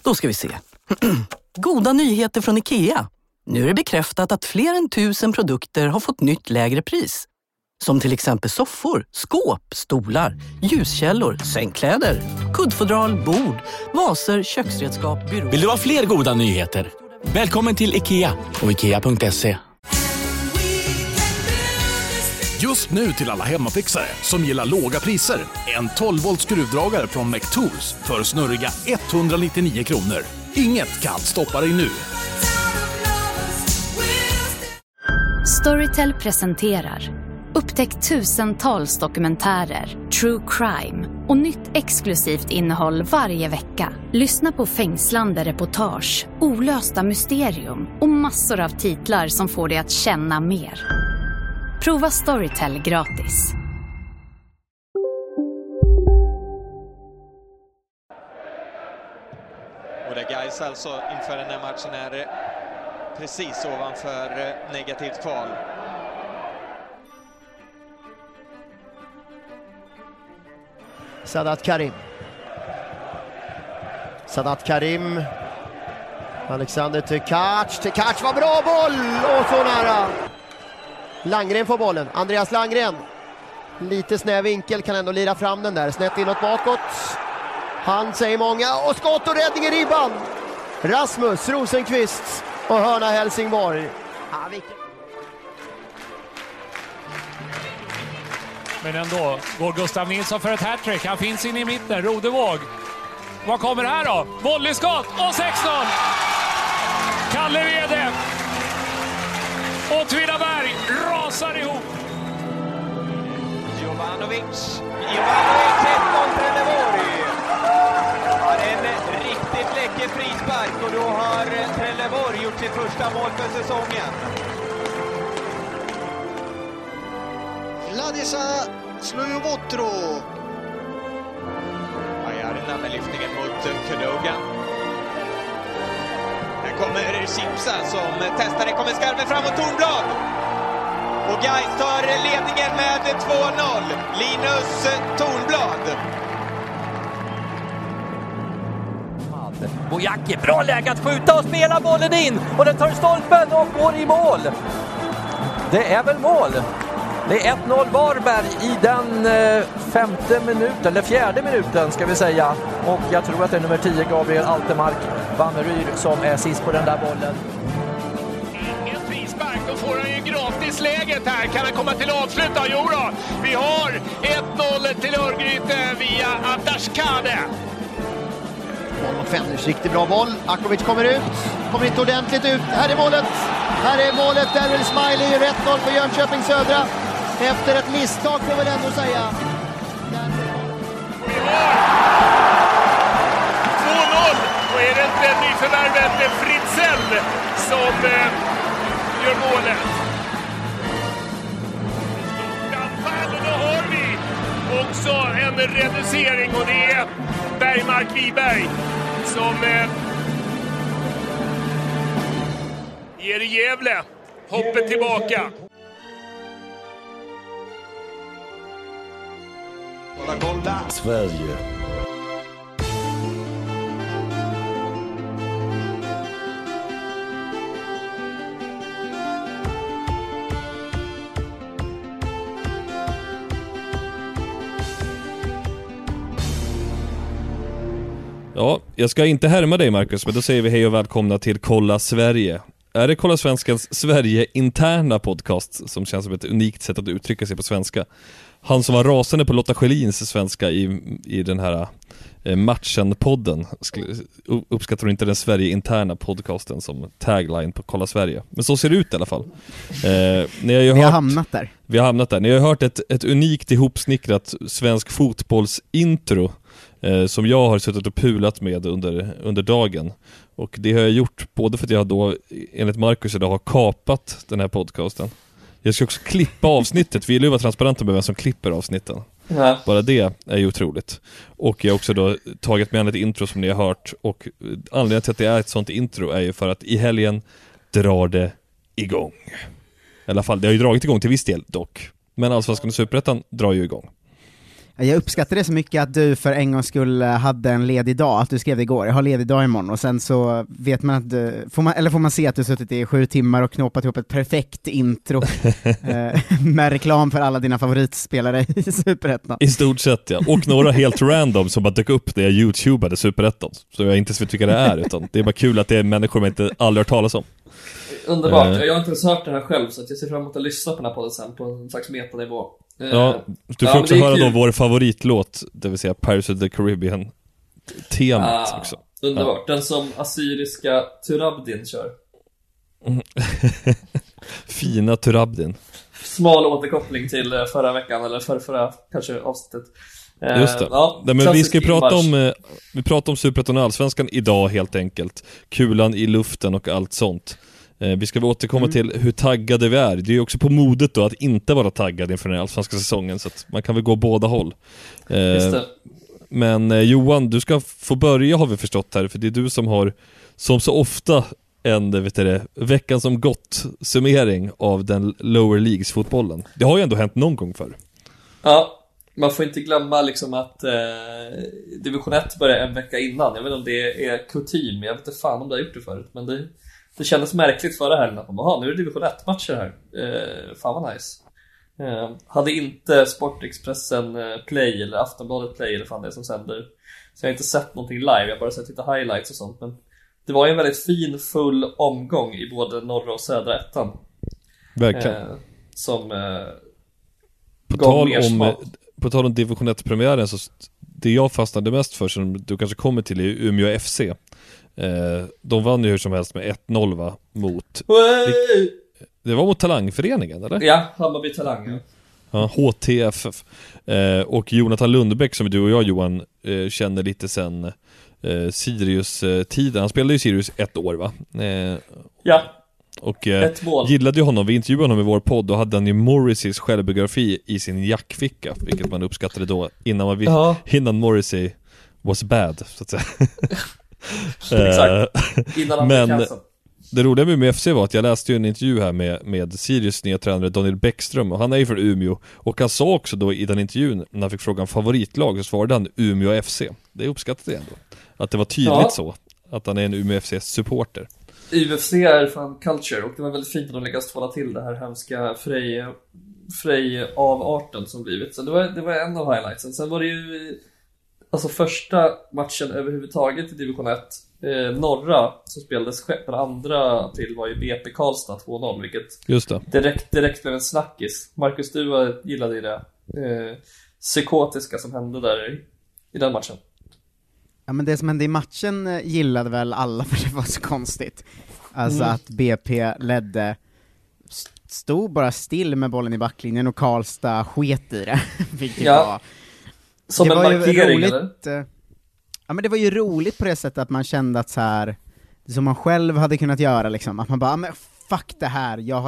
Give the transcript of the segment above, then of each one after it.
Då ska vi se. Goda nyheter från IKEA. Nu är det bekräftat att fler än 1000 produkter har fått nytt lägre pris. Som till exempel soffor, skåp, stolar, ljuskällor, sängkläder, kuddfodral, bord, vaser, köksredskap, byråer. Vill du ha fler goda nyheter? Välkommen till IKEA och IKEA.se. Just nu till alla hemmafixare som gillar låga priser. En 12-volt skruvdragare från McTools för snurriga 199 kronor. Inget kan stoppa dig nu. Storytel presenterar. Upptäck tusentals dokumentärer, true crime och nytt exklusivt innehåll varje vecka. Lyssna på fängslande reportage, olösta mysterium och massor av titlar som får dig att känna mer. Prova Storytel gratis. Och där Gais alltså inför den här matchen är precis ovanför negativt kval. Sadat Karim. Alexander Tekac var bra boll och så nära. Langren får bollen. Andreas Langren. Lite snäv vinkel, kan ändå lira fram den där. Snett inåt bakåt. Han säger många och skott och räddning i ribban. Rasmus Rosenqvist och hörna Helsingborg. Men ändå går Gustav Nilsson för ett hattrick. Han finns inne i mitten. Rodevåg. Vad kommer här då? Volleyskott och 16! Kalle Wede. Och Tvidaberg rasar ihop. Jovanovic 1-0 Trelleborg. Ja, det är en riktigt läcker frispark och då har Trelleborg gjort sitt första mål för säsongen. Vladisa Slujovotro. Bajarna med lyftningen mot Kudogan. Här kommer Chipsa som testar, det kommer skarven framåt Tornblad. Och Gais tar ledningen med 2-0. Linus Tornblad. Bojacki, bra läge att skjuta och spela bollen in. Och den tar stolpen och går i mål. Det är väl mål. Det är 1-0 Varberg i den fjärde minuten ska vi säga. Och jag tror att det är nummer 10 Gabriel Altemark Vanneryr som är sist på den där bollen. Ingen frispark, då får han ju gratisläget här. Kan han komma till avslut då? Jo då. Vi har 1-0 till Örgryte via Atashkade. Boll mot Fenders, riktigt bra boll. Akovic kommer ut, kommer inte ordentligt ut. Här är målet, Daryl Smiley, 1-0 för Jönköping Södra. Efter ett misstag får väl ändå säga. Vi har 2-0 och är det inte nyförvärvet Fritzell som gör målet. Anfall och då har vi också en reducering och det är Bergmark Wiberg som ger Gävle hoppet tillbaka. Sverige. Ja, jag ska inte härma dig Marcus, men då säger vi hej och välkomna till Kolla Sverige. Är det Kolla Svenskans Sverige-interna podcast som känns som ett unikt sätt att uttrycka sig på svenska? Han som var rasande på Lotta Schelins svenska i den här matchen-podden uppskattar inte den Sverige-interna podcasten som tagline på Kolla Sverige. Men så ser det ut i alla fall. Vi har hamnat där. Vi har hamnat där. Ni har hört ett unikt ihopsnickrat svensk fotbollsintro som jag har suttit och pulat med under dagen. Och det har jag gjort både för att jag då enligt Marcus idag har kapat den här podcasten. Jag ska också klippa avsnittet. Vi vill ju vara transparenta med vem som klipper avsnitten. Ja. Bara det är ju otroligt. Och jag har också då tagit med ett intro som ni har hört. Och anledningen till att det är ett sånt intro är ju för att i helgen drar det igång. I alla fall, det har ju dragit igång till viss del dock. Men Allsvenskan och Superettan drar ju igång. Jag uppskattar det så mycket att du för en gång skulle hade en ledig dag, att du skrev det igår, jag har ledig dag imorgon, och sen så vet man att får man se att du suttit i 7 timmar och knåpat ihop ett perfekt intro med reklam för alla dina favoritspelare i Superettan. I stort sett, ja. Och några helt random som bara dök upp när jag YouTubade Superettan, så jag inte vet vilka det är, utan det är bara kul att det är människor man inte aldrig hört talas om. Underbart, jag har inte ens hört det här själv, så att jag ser fram emot att lyssna på den här podden sen på en slags metanivå. Ja, du får också höra då vår favoritlåt, det vill säga Pirates of the Caribbean temat också. Underbart, den som assyriska Turabdin kör. Fina Turabdin. Smal återkoppling till förra veckan, eller förra kanske avsnittet. Just det. Ja, men vi ska prata om Superettan och Allsvenskan idag helt enkelt. Kulan i luften och allt sånt. Vi ska återkomma till hur taggade vi är. Det är ju också på modet då att inte vara taggad inför den allsvenska säsongen, så att man kan väl gå båda håll. Just det. Men Johan, du ska få börja, har vi förstått här, för det är du som har, som så ofta, en veckan som gått summering av den lower leagues-fotbollen. Det har ju ändå hänt någon gång förr. Ja, man får inte glömma liksom att division 1 börjar en vecka innan. Jag vet inte om det är kutym, jag vet inte fan om det har gjort det förut, men det kändes märkligt förra helgen att nu är det division 1-matcher här. Fan vad nice. Hade inte Sportexpressen Play eller Aftonbladet Play eller fan det som sänder, så jag har inte sett någonting live, jag har bara sett lite highlights och sånt. Men det var ju en väldigt fin full omgång i både norra och södra ettan. Verkligen. Som på tal om division 1-premiären, så det jag fastnade mest för, som du kanske kommer till, är Umeå FC. De vann ju hur som helst med 1-0 va? Mot det var mot Talangföreningen, eller? Ja, Hammarby Talang. Ja, HTFF. Och Jonathan Lundbäck, som du och jag, Johan, känner lite sen Sirius-tiden. Han spelade ju Sirius 1 år va? Ja. Och gillade ju honom. Vi intervjuade honom i vår podd, och hade han ju Morrisseys självbiografi i sin jackficka, vilket man uppskattade då innan Morrissey was bad, så att säga. Exakt. Men det roliga med FC var att jag läste ju en intervju här med Sirius nya tränare Daniel Bäckström, och han är ju från Umeå, och han sa också då i den intervjun, när han fick frågan favoritlag, så svarade han Umeå FC. Det uppskattade jag ändå, att det var tydligt så att han är en Umeå FC-supporter. UFC är fan culture, och det var väldigt fint att de lyckades hålla till det här hemska frej avarten som blivit. Så det var en av highlightsen. Sen var det ju alltså första matchen överhuvudtaget i division 1, norra, som spelades den 2 april, var ju BP Karlstad 2-0, vilket just det. Direkt blev en snackis. Marcus, du gillade ju det psykotiska som hände där i den matchen. Ja, men det som hände i matchen gillade väl alla, för det var så konstigt. Alltså att BP ledde, stod bara still med bollen i backlinjen, och Karlstad sket i det. Vilket var som en markering, roligt, eller? Ja, men det var ju roligt på det sättet att man kände att så här, som man själv hade kunnat göra liksom, att man bara, men fuck det här, jag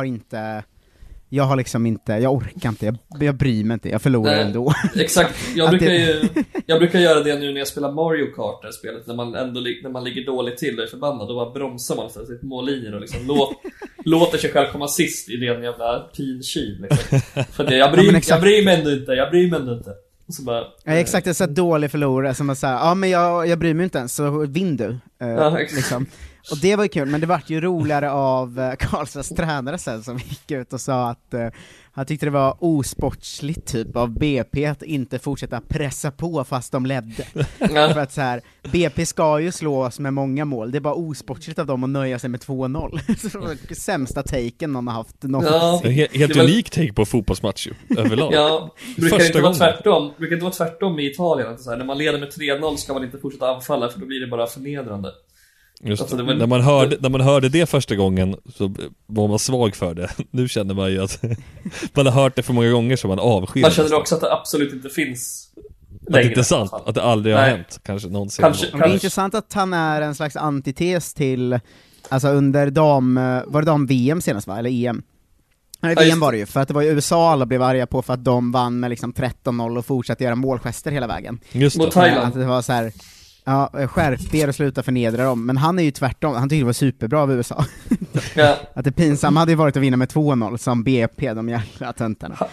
orkar inte, jag bryr mig inte, jag förlorar ändå. Exakt, jag brukar göra det nu när jag spelar Mario Kart, det spelet, när man ligger dåligt till och är förbannad, då bara bromsar man för sitt mållinjer och liksom låter sig själv komma sist i den jävla pinkiv liksom. För det, jag bryr mig ändå inte. Så bara, exakt, jag är så dålig förlorare som var så här, men jag bryr mig inte ens, så vinn du. Liksom. Och det var ju kul, men det var ju roligare av Karlstads tränare sen, som gick ut och sa att han tyckte det var osportsligt typ av BP att inte fortsätta pressa på fast de ledde. För att så här, BP ska ju slås med många mål, det är bara osportsligt av dem att nöja sig med 2-0. Så det var sämsta taken någon har haft någonsin. Helt unik take på fotbollsmatch ju, överlag. Ja, brukar det inte vara tvärtom i Italien, att så här, när man leder med 3-0 ska man inte fortsätta anfalla, för då blir det bara förnedrande. Just alltså, när man hörde det första gången så var man svag för det. Nu känner man ju att man har hört det för många gånger, så man avskyr. Man känner också att det absolut inte finns längre. Att det inte är sant, att det aldrig har hänt. Kanske någonsin. Det är intressant att han är en slags antites till, alltså under var det dam-VM senast va? Eller EM? Nej, VM var det ju, för att det var ju USA alla blev arga på för att de vann med liksom 13-0 och fortsatte göra målgester hela vägen. Just det. Mot Thailand. Att det var så här, skärp er och sluta förnedra dem. Men han är ju tvärtom, han tyckte det var superbra av USA. Att det pinsamma hade ju varit att vinna med 2-0 som BP, de jävla töntarna.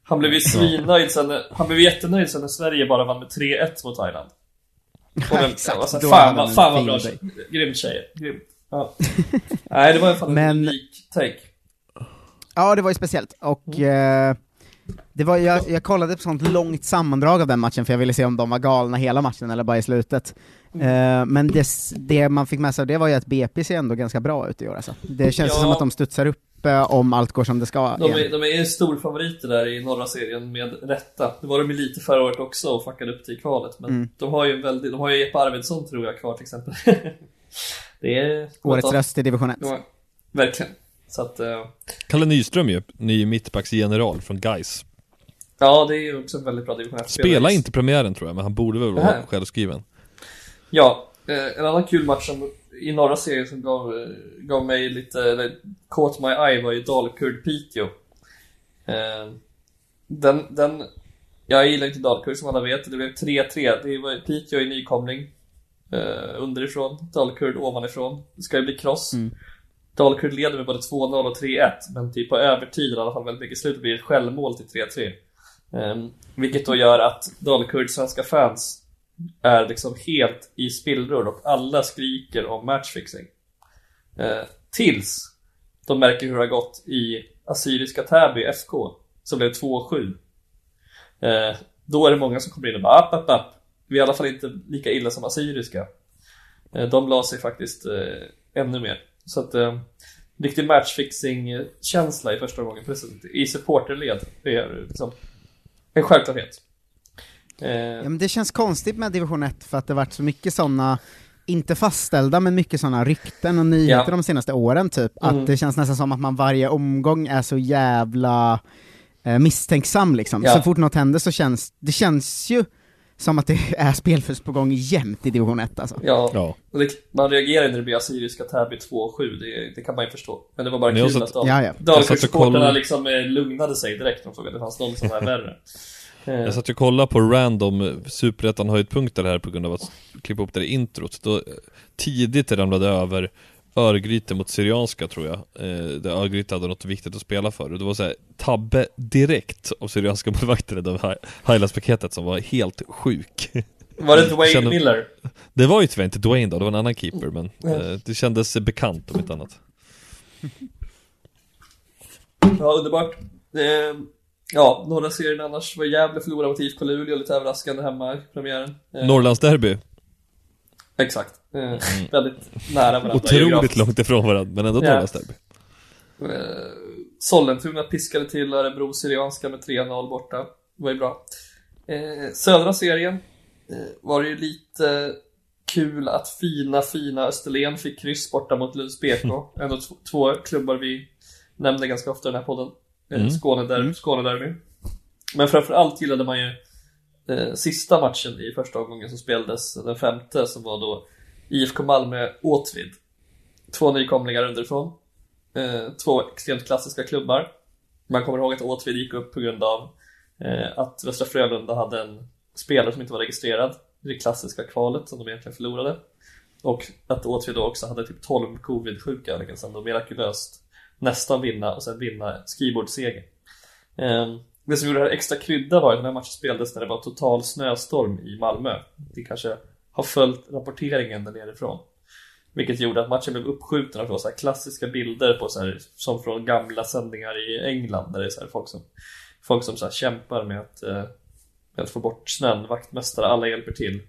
Han blev ju svinnöjd sen, han blev jättenöjd sen när Sverige bara vann med 3-1 mot Thailand. Exakt. Fan vad bra. Grymt tjejer. Grymt. Ja. Nej, det var fan en unik take. Ja, det var ju speciellt. Och det var, jag kollade på sånt långt sammandrag av den matchen, för jag ville se om de var galna hela matchen eller bara i slutet. Men det man fick med sig av det var ju att BP ser ändå ganska bra ut i år. Alltså. Det känns som att de studsar upp om allt går som det ska. De är stor favoriter där i norra serien med rätta. Det var de ju lite förra året också och fuckade upp till kvalet. Men de har ju Jeppe Arvidsson tror jag kvar till exempel. Det är årets röst i division 1. Ja, verkligen. Så att, Kalle Nyström ju, ny mittbacksgeneral från Gais. Ja, det är ju också en väldigt bra division 1. Spela inte premiären tror jag, men han borde väl vara självskriven. Ja, en annan kul match som i norra serien som gav mig lite, eller caught my eye, var ju Dalkurd Piteå. Jag gillar inte Dalkurd som alla vet. Det blev 3-3. Det var Piteå i nykomling underifrån, Dalkurd ovanifrån. Det ska ju bli cross. Dalkurd leder med både 2-0 och 3-1, men typ på övertid i alla fall väldigt mycket. Slutet blir ett självmål till 3-3. Vilket då gör att Dalkurd svenska fans är liksom helt i spillror och alla skriker om matchfixing. Tills de märker hur det har gått i Assyriska Täby FK, som blev 2-7. Då är det många som kommer in och bara app. Vi är i alla fall inte lika illa som Assyriska. De la sig faktiskt ännu mer. Så att riktig matchfixing-känsla i första gången i supporterled. Det är liksom en självklarhet. Ja, men det känns konstigt med division 1 för att det varit så mycket sådana, inte fastställda, men mycket sådana rykten och nyheter de senaste åren typ. Att det känns nästan som att man varje omgång är så jävla misstänksam liksom. Så fort något händer så känns ju som att det är spelfusk på gång jämt i division 1 alltså. Ja. Och man reagerar när det blir Assyriska Täby 2-7, det kan man ju förstå. Men det var bara kul att Dalkurd-supporterna liksom lugnade sig direkt. De såg att det fanns någon som var värre. Jag satt och kollade på random Superettan höjdpunkter här på grund av att klippa upp det i introt. Då tidigt ramlade över Örgryte mot Syrianska tror jag. Där Örgryte hade något viktigt att spela för. Och det var så här tabbe direkt av Syrianska målvakter av highlights-paketet som var helt sjuk. Var det Dwayne Miller? Det var ju tyvärr inte Dwayne då, det var en annan keeper. Men det kändes bekant om inte annat. Ja, underbart. Ja, norra serien annars var Gävle förlorade mot IFK Luleå, lite överraskande hemma i premiären. Norrlandsderby. Exakt. Väldigt nära varandra. Otroligt långt ifrån varandra, men ändå Norrlandsderby. Sollentuna piskade till Örebro Syrianska med 3-0 borta. Det var ju bra. Södra serien var det ju lite kul att fina Österlen fick kryss borta mot Lunds BK. Ändå två klubbar vi nämnde ganska ofta i den här podden. Skånederby. Men framförallt gillade man ju sista matchen i första omgången som spelades den 5:e, som var då IFK Malmö Åtvid. 2 nykomlingar underifrån. 2 extremt klassiska klubbar. Man kommer ihåg att Åtvid gick upp på grund av att Västra Frölunda hade en spelare som inte var registrerad i det klassiska kvalet som de egentligen förlorade. Och att Åtvid då också hade typ 12 covid-sjuka, liksom då mirakulöst nästan vinna och sen vinna skrivbordsseger. Det som gjorde det här extra krydda var att den här matchen spelades när det var total snöstorm i Malmö. Det kanske har följt rapporteringen där nerifrån. Vilket gjorde att matchen blev uppskjuten av så här klassiska bilder på så här, som från gamla sändningar i England där det är så här folk som så här kämpar med att få bort snön, vaktmästare, alla hjälper till.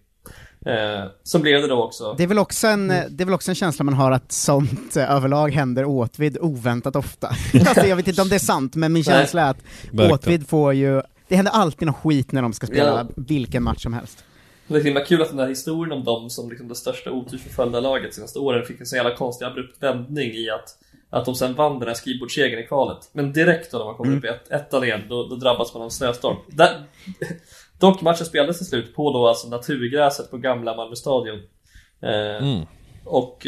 Så blev det då också. Det är väl också en känsla man har att sånt överlag händer Åtvid oväntat ofta. Alltså, jag vet inte om det är sant, men min känsla är att Åtvid får ju, det händer alltid något skit när de ska spela vilken match som helst. Det är himla kul att den här historien om dem som liksom det största otursförföljda laget senaste åren fick en så jävla konstig abrupt vändning i att de sen vann den här skrivbordssegern i kvalet. Men direkt då när man kommer upp i ettan igen, då drabbas man av snöstorm. Dock matchen spelades till slut på då alltså naturgräset på gamla Malmö stadion. Och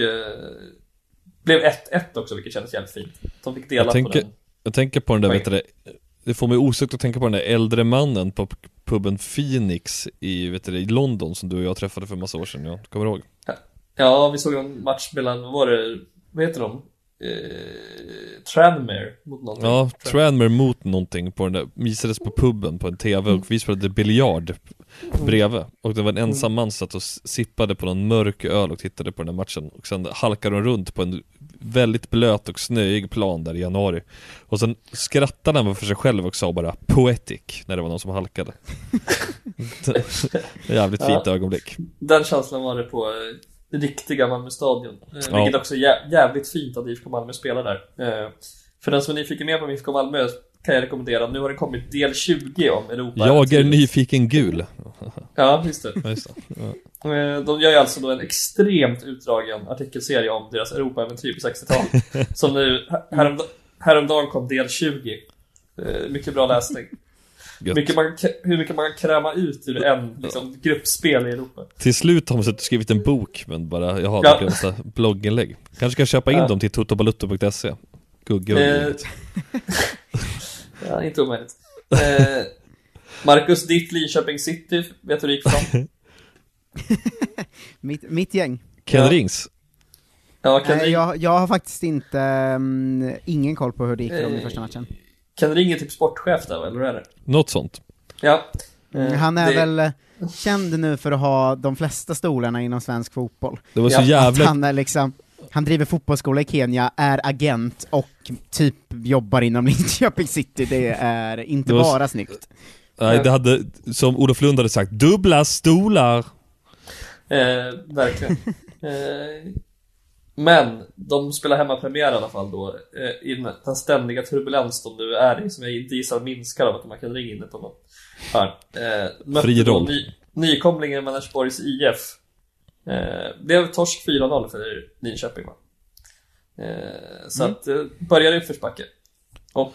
blev 1-1 också, vilket kändes jävligt fint. De fick dela på den. Jag tänker på den där, det får mig osökt att tänka på den där äldre mannen på puben Phoenix i London som du och jag träffade för en massa år sedan. Ja. Kommer du ihåg? Ja, vi såg en match mellan, vad heter de? Tranmere mot någonting. Ja, Tranmere mot någonting på den där, visades på puben på en tv och vi spelade biljard bredvid. Och det var en ensam man satt och sippade på någon mörk öl och tittade på den här matchen. Och sen halkade de runt på en väldigt blöt och snöig plan där i januari. Och sen skrattade han för sig själv och sa bara poetic när det var någon som halkade. Jävligt fint ögonblick. Den känslan var det på riktiga Malmö stadion. Vilket också är jävligt fint att IFK Malmö spelar där. För den som är nyfiken mer på IFK Malmö kan jag rekommendera. Nu har det kommit del 20 om Europa. Jag är nyfiken gul. Ja, just det. Just det. Ja. De gör ju alltså då en extremt utdragen artikelserie om deras Europa-äventyr på 60-tal. Som nu, häromdagen kom del 20. Mycket bra läsning. Hur mycket man kan kräma ut ur en liksom, gruppspel i Europa. Till slut har man skrivit en bok, men bara jag har en massa blogginlägg. Kanske kan köpa in dem till totobalutto.se. Gugge. Ja, inte omöjligt. Marcus, ditt Linköping City, vet du hur det gick fram? mitt gäng. Ken Rings. Ja, jag har faktiskt ingen koll på hur det gick för dem i första matchen. Ken Ring är typ sportchef där, eller hur är det? Något sånt. Ja. Han är väl känd nu för att ha de flesta stolarna inom svensk fotboll. Det var så jävla... Han är liksom... Han driver fotbollsskola i Kenya, är agent och typ jobbar inom Linköping City. Det är inte bara snyggt. Nej, det hade, som Olof Lund hade sagt, dubbla stolar. Verkligen. Men de spelar hemmapremiär i alla fall då. I den ständiga turbulens de nu är i, som jag inte gissar minskar av att man kan ringa in det på någon hörn. Fri roll. Nykomlingen med Vänersborgs IF. Blev torsk 4-0 för Linköping, va? Så att börjar i uppförsbacke. Och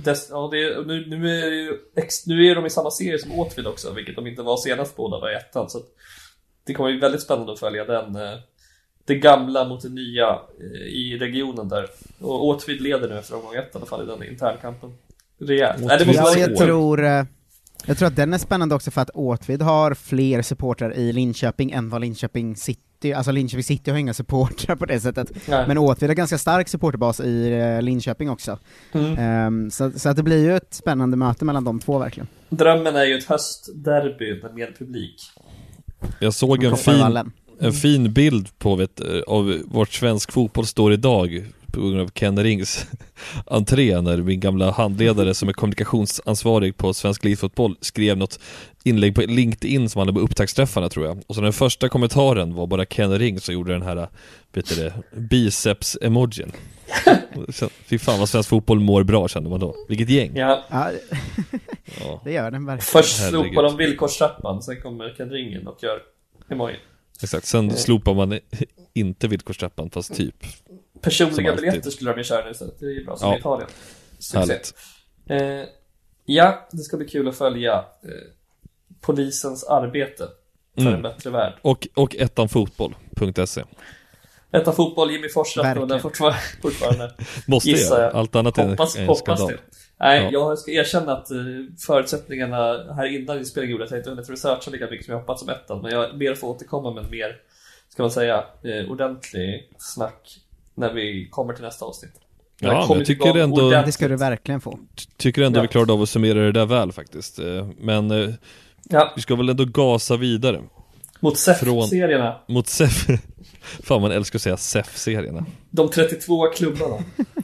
nu är de i samma serie som Åtvid också, vilket de inte var senast, båda var i ettan. Så att det kommer bli väldigt spännande att följa det gamla mot det nya i regionen där. Och Åtvid leder nu efter omgång 1 i alla fall i den internkampen. Rejält. Jag tror att den är spännande också för att Åtvid har fler supportrar i Linköping än vad Linköping City, alltså Linköping City har inga supportrar på det sättet. Nej. Men Åtvid har ganska stark supporterbas i Linköping också. Så att det blir ju ett spännande möte mellan de två verkligen. Drömmen är ju ett höstderby med mer publik. Jag såg en fin bild på av vart svensk fotboll står idag på grund av Ken Rings entré, när min gamla handledare som är kommunikationsansvarig på Svensk Elitfotboll skrev något inlägg på LinkedIn som handlade om upptaktsträffarna, tror jag. Och så den första kommentaren var bara Ken Rings som gjorde den här biceps-emojin. Fy fan vad svensk fotboll mår bra, kände man då. Vilket gäng. Ja. Det gör den verkligen. Först slopar de villkorstrappan, sen kommer Ken Ringen och gör emojin. Exakt, sen slopar man inte villkorstrappan, fast typ personliga biljetter skulle de ju köra nu, så det är bra som i Italien. Succé. Ja, det ska bli kul att följa polisens arbete för en bättre värld. Och ettanfotboll.se. Ettan fotboll, Jimmy Forsrath och där fortfarande måste gissa, allt annat hoppas det. Nej, jag ska erkänna att förutsättningarna här innan inspelningen gjorde att jag inte hunnit researcha lika mycket som jag hoppats som ettan, men jag ber att få återkomma med en mer, ska man säga, ordentlig snack när vi kommer till nästa avsnitt. Ja, men jag tycker ändå det ska du verkligen få. Tycker ändå vi klarade av att summera det där väl faktiskt. Men vi ska väl ändå gasa vidare mot SEF-serierna. Mot SEF. Fan, man älskar att säga SEF-serierna. De 32 klubbarna.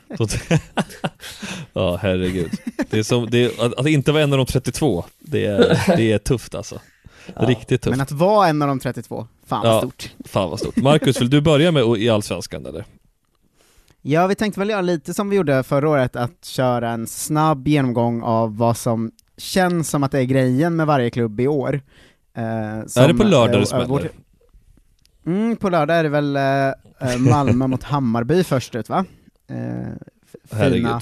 Ja, herregud. Att inte vara en av de 32, det är tufft alltså. Riktigt tufft. Men att vara en av de 32, fan vad stort. Fan vad stort. Marcus, vill du börja med i Allsvenskan eller? Ja, vi tänkte väl göra lite som vi gjorde förra året, att köra en snabb genomgång av vad som känns som att det är grejen med varje klubb i år. Är det på lördag det smäller? På lördag är det väl Malmö mot Hammarby först ut, va? Fina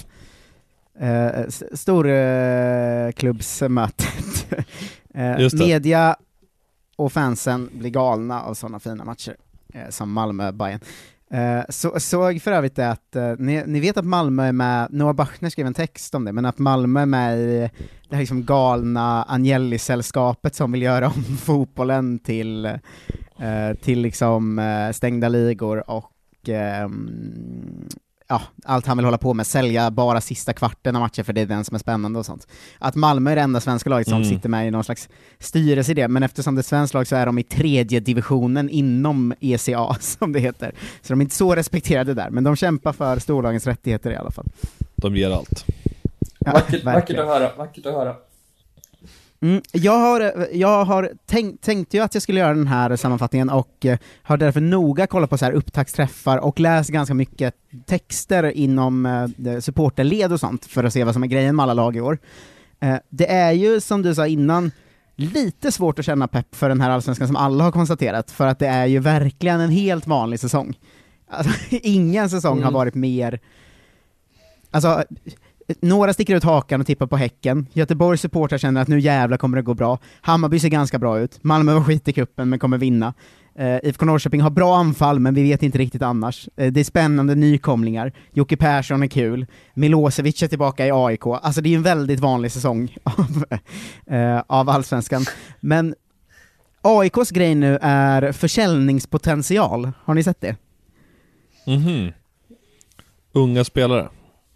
storklubbsmötet. Media och fansen blir galna av sådana fina matcher som Malmö-Bayern. Såg för övrigt att ni vet att Malmö är med, Noah Bachner skrev en text om det, men att Malmö är med i det här liksom galna Agnelli-sällskapet som vill göra om fotbollen till liksom stängda ligor och allt han vill hålla på med, sälja bara sista kvarten av matchen för det är den som är spännande och sånt. Att Malmö är det enda svenska laget som sitter med i någon slags styrelse i det, men eftersom det är svenskt lag så är de i 3:e divisionen inom ECA som det heter. Så de är inte så respekterade där, men de kämpar för storlagens rättigheter i alla fall. De ger allt. Ja, vackert att höra. Jag har tänkte ju att jag skulle göra den här sammanfattningen och har därför noga kollat på så här upptaktsträffar och läst ganska mycket texter inom supporterled och sånt för att se vad som är grejen med alla lag i år. Det är ju, som du sa innan, lite svårt att känna pepp för den här allsvenskan som alla har konstaterat, för att det är ju verkligen en helt vanlig säsong. Alltså, ingen säsong har varit mer... Alltså... Några sticker ut hakan och tippar på Häcken. Göteborgs supportrar känner att nu jävla kommer det gå bra. Hammarby ser ganska bra ut. Malmö var skit i kuppen men kommer vinna. IFK Norrköping har bra anfall men vi vet inte riktigt annars. Det är spännande nykomlingar. Jocke Persson är kul. Milosevic är tillbaka i AIK. Alltså det är en väldigt vanlig säsong av allsvenskan. Men AIKs grej nu är försäljningspotential. Har ni sett det? Unga spelare.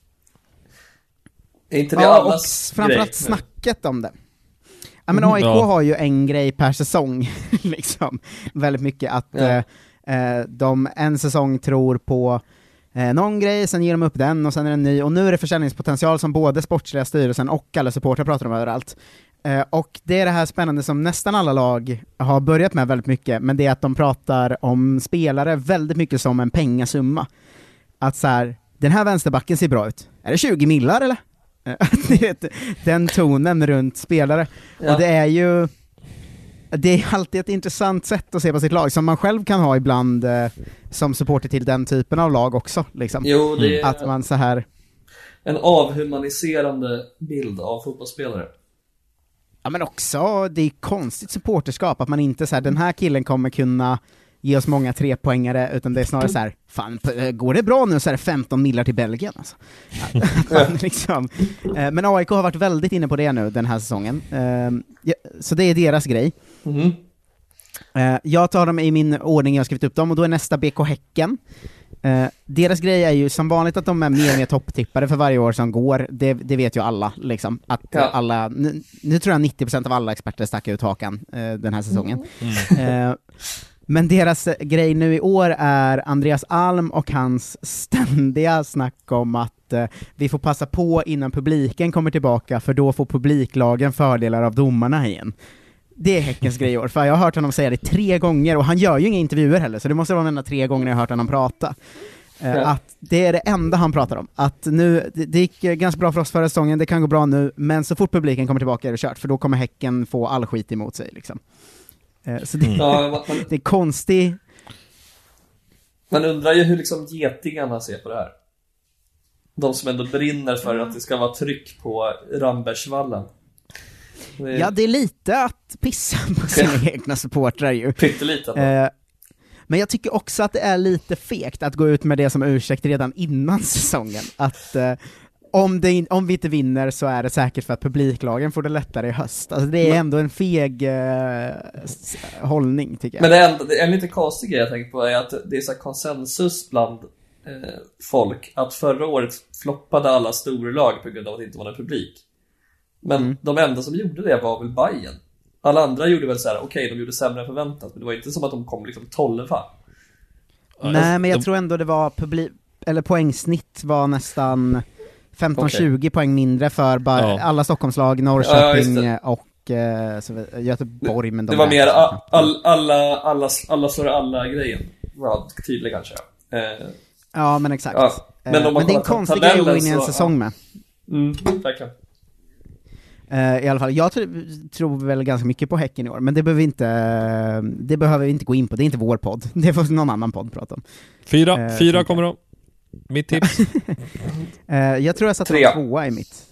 Är inte det allas och framförallt snacket om det. Ja, men AIK har ju en grej per säsong liksom. Väldigt mycket att de en säsong tror på någon grej, sen ger de upp den och sen är det en ny, och nu är det försäljningspotential som både sportsliga styrelsen och alla supportrar pratar om överallt. Och det är det här spännande som nästan alla lag har börjat med väldigt mycket, men det är att de pratar om spelare väldigt mycket som en pengasumma. Att så här, den här vänsterbacken ser bra ut. Är det 20 millar eller? Den tonen runt spelare. Och det är alltid ett intressant sätt att se på sitt lag som man själv kan ha ibland som supporter till den typen av lag också liksom. Jo, det är att man så här en avhumaniserande bild av fotbollsspelare. Ja, men också det är konstigt supporterskap att man inte så här, den här killen kommer kunna ge oss många 3-poängare, utan det är snarare så här, fan, går det bra nu så är det 15 millar till Belgien alltså. Liksom. Men AIK har varit väldigt inne på det nu den här säsongen. Så det är deras grej. Jag tar dem i min ordning jag har skrivit upp dem, och då är nästa BK Häcken. Deras grej är ju som vanligt att de är mer och mer topptippare för varje år som går. Det vet ju alla liksom. Att alla, nu tror jag 90% av alla experter stackar ut hakan den här säsongen. Men deras grej nu i år är Andreas Alm och hans ständiga snack om att vi får passa på innan publiken kommer tillbaka, för då får publiklagen fördelar av domarna igen. Det är Häckens grej i år, för jag har hört honom säga det 3 gånger, och han gör ju inga intervjuer heller, så det måste vara de 3 gånger jag har hört honom prata. Att det är det enda han pratar om. Att nu, det gick ganska bra för oss förra säsongen, det kan gå bra nu, men så fort publiken kommer tillbaka är det kört, för då kommer Häcken få all skit emot sig liksom. Så det, det är konstigt. Man undrar ju hur liksom getingarna ser på det här. De som ändå brinner för att det ska vara tryck på Rambergsvallen. Ja, det är lite att pissa på sina egna supportrar ju. Pyttelite. Men jag tycker också att det är lite fegt att gå ut med det som ursäkt redan innan säsongen. Att om vi inte vinner så är det säkert för att publiklagen får det lättare i höst. Alltså det är ändå en feg hållning tycker jag. Men det är en lite konstig grej jag tänker på är att det är så konsensus bland folk att förra året floppade alla storlag på grund av att det inte var någon publik. Men de enda som gjorde det var väl Bayern. Alla andra gjorde väl så här, okej, de gjorde sämre än förväntat, men det var inte som att de kom liksom 12. Nej, men jag tror ändå det var eller poängsnitt var nästan 15-20 poäng mindre för alla Stockholmslag, Norrköping och Göteborg, men det var mer alla slår alla grejen. Var tydlig kanske. Ja, men exakt. Men det är en konstig grej att gå in i en säsong med. Verkligen. I alla fall, jag tror väl ganska mycket på Häcken i år, men det behöver vi inte gå in på. Det är inte vår podd. Det får någon annan podd prata om. 4 kommer de. Mitt tips. Jag tror jag satt 2 i mitt.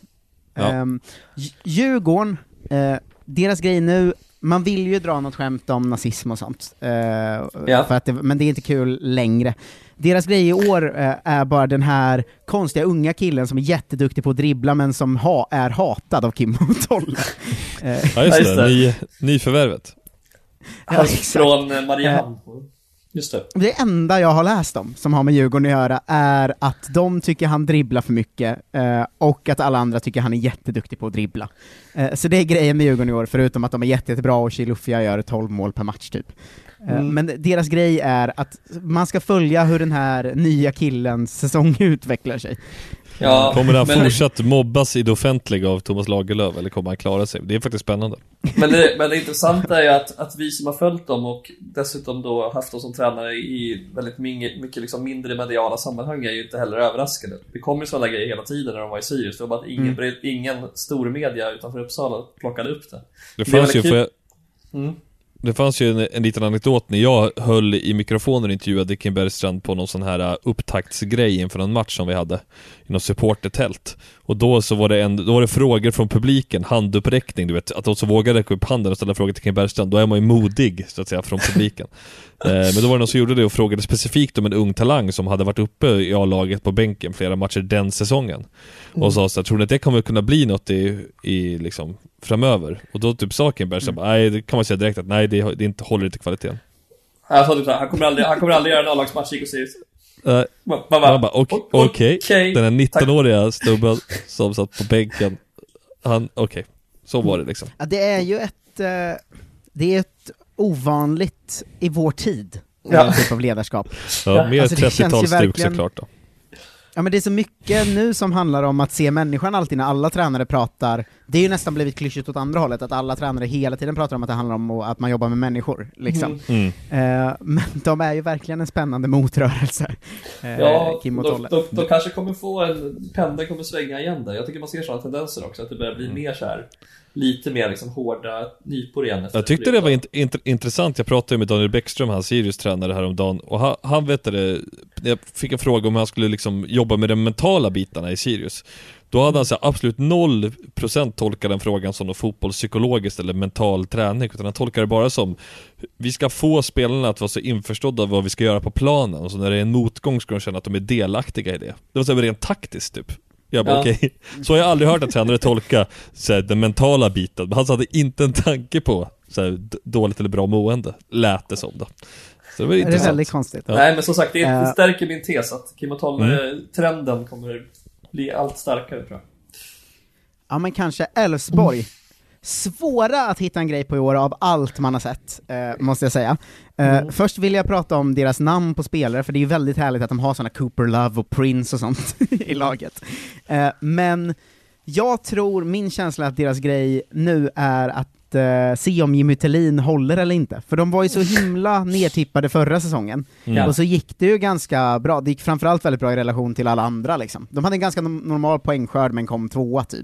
Djurgården, deras grej nu, man vill ju dra något skämt om nazism och sånt. För att men det är inte kul längre. Deras grej i år är bara den här konstiga unga killen som är jätteduktig på att dribbla, men som är hatad av Kim Motolle. Ja, just det. Nyförvärvet. Ja, från Mariehamn. Just det. Det enda jag har läst om som har med Djurgården att göra är att de tycker han dribblar för mycket och att alla andra tycker han är jätteduktig på att dribbla. Så det är grejen med Djurgården i år, förutom att de är jättebra och Chilufya gör 12 mål per match typ. Men deras grej är att man ska följa hur den här nya killens säsong utvecklar sig. Ja, kommer han fortsatt mobbas i det offentliga av Thomas Lagerlöf, eller kommer han klara sig? Det är faktiskt spännande. Men det intressanta är ju att vi som har följt dem och dessutom då haft dem som tränare i väldigt mycket liksom mindre mediala sammanhang är ju inte heller överraskade. Det kommer ju sådana grejer hela tiden när de var i Sirius. Det var bara att ingen stor media utanför Uppsala plockade upp det. Det fanns ju en liten anekdot när jag höll i mikrofonen och intervjuade Kim Bergstrand på någon sån här upptaktsgrej inför en match som vi hade i något supportertält. Och då så var det frågor från publiken, handuppräckning, du vet, att de så vågade räcka upp handen och ställa frågor till Kim Bergstrand, då är man ju modig så att säga från publiken. Men då var det någon som gjorde det och frågade specifikt om en ung talang som hade varit uppe i A-laget på bänken flera matcher den säsongen. Och sa så här, tror ni att det kommer kunna bli något i liksom framöver? Och då typ sa Kim Bergstrand, nej, det kan man säga direkt att nej, det inte håller inte kvaliteten. Jag sa typ så här, han kommer aldrig göra en A-lagsmatch i Sirius. Man bara, okej. Den här 19-åriga stubben som satt på bänken, så var det liksom. Ja, det är ju ett ovanligt i vår tid typ av ledarskap. Ja, mer 30-talsstuk såklart då. Ja, men det är så mycket nu som handlar om att se människan alltid när alla tränare pratar. Det är ju nästan blivit klyschigt åt andra hållet, att alla tränare hela tiden pratar om att det handlar om att man jobbar med människor liksom. Men de är ju verkligen en spännande motrörelse. Kim och Tolle. De kanske kommer få pendeln kommer svänga igen där. Jag tycker man ser sådana tendenser också, att det börjar bli mer så här, lite mer liksom hårda nypor igen. Jag tyckte det var intressant. Jag pratade ju med Daniel Bäckström, hans Sirius-tränare häromdagen, och han vet det. Jag fick en fråga om han skulle liksom jobba med de mentala bitarna i Sirius. Då hade han så absolut 0% tolkat den frågan som något fotbollspsykologiskt eller mental träning, utan han tolkar det bara som vi ska få spelarna att vara så införstådda av vad vi ska göra på planen, och så när det är en motgång ska de känna att de är delaktiga i det. Det var så rent taktiskt typ. Jag bara okej. Så har jag aldrig hört att tränare tolka så den mentala biten. Men han hade inte en tanke på så dåligt eller bra mående. Lät det som då. Så det var intressant. Det är väldigt konstigt. Ja. Nej, men som sagt, det stärker min tes att Kim och Tolle, trenden kommer bli allt starkare, tror jag. Ja, men kanske Elfsborg. Svåra att hitta en grej på i år av allt man har sett, måste jag säga. Först vill jag prata om deras namn på spelare, för det är ju väldigt härligt att de har såna Cooper Love och Prince och sånt i laget. Men jag tror, min känsla är att deras grej nu är att se om Jimmy Thelin håller eller inte. För de var ju så himla nedtippade förra säsongen. Och så gick det ju ganska bra. Det gick framförallt väldigt bra i relation till alla andra liksom. De hade en ganska normal poängskörd men kom 2 typ.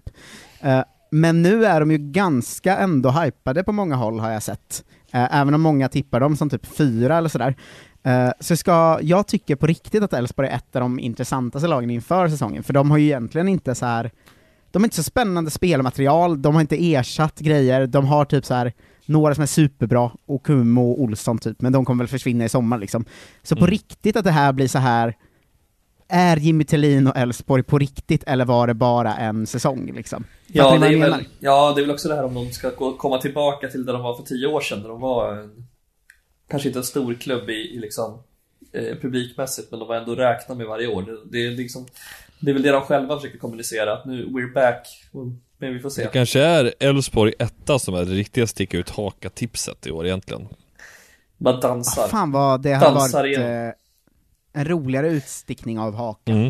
Men nu är de ju ganska ändå hypade på många håll, har jag sett. Även om många tippar dem som typ 4 eller sådär. Så jag tycker på riktigt att Elfsborg är ett av de intressantaste lagen inför säsongen. För de har ju egentligen inte så här. De har inte så spännande spelmaterial. De har inte ersatt grejer. De har typ så här några som är superbra, och Kumo och Olsson typ. Men de kommer väl försvinna i sommar liksom. Så på riktigt att det här blir så här. Är Jimmy Thelin och Elfsborg på riktigt, eller var det bara en säsong liksom? Ja, det är väl också det här om de ska komma tillbaka till där de var för 10 år sedan, där de var kanske inte en stor klubb i liksom publikmässigt, men de var ändå räkna med varje år. Det är väl det de själva försöker kommunicera, att nu we're back, men vi får se. Det kanske är Elfsborg 1 som är det riktiga sticka ut haka tipset i år egentligen. Man dansar. Fan vad det har varit en roligare utstickning av hakan.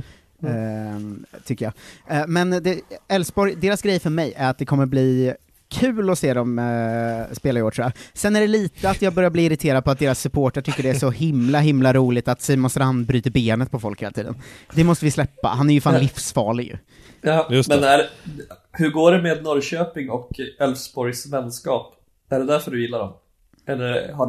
Tycker jag. Men Elfsborg, deras grej för mig är att det kommer bli kul att se dem spela i år, tror jag. Sen är det lite att jag börjar bli irriterad på att deras supporter tycker det är så himla roligt att Simon Strand bryter benet på folk hela tiden. Det måste vi släppa. Han är ju fan livsfarlig ju. Ja, men hur går det med Norrköping och Elfsborgs vänskap? Är det därför du gillar dem? Eller har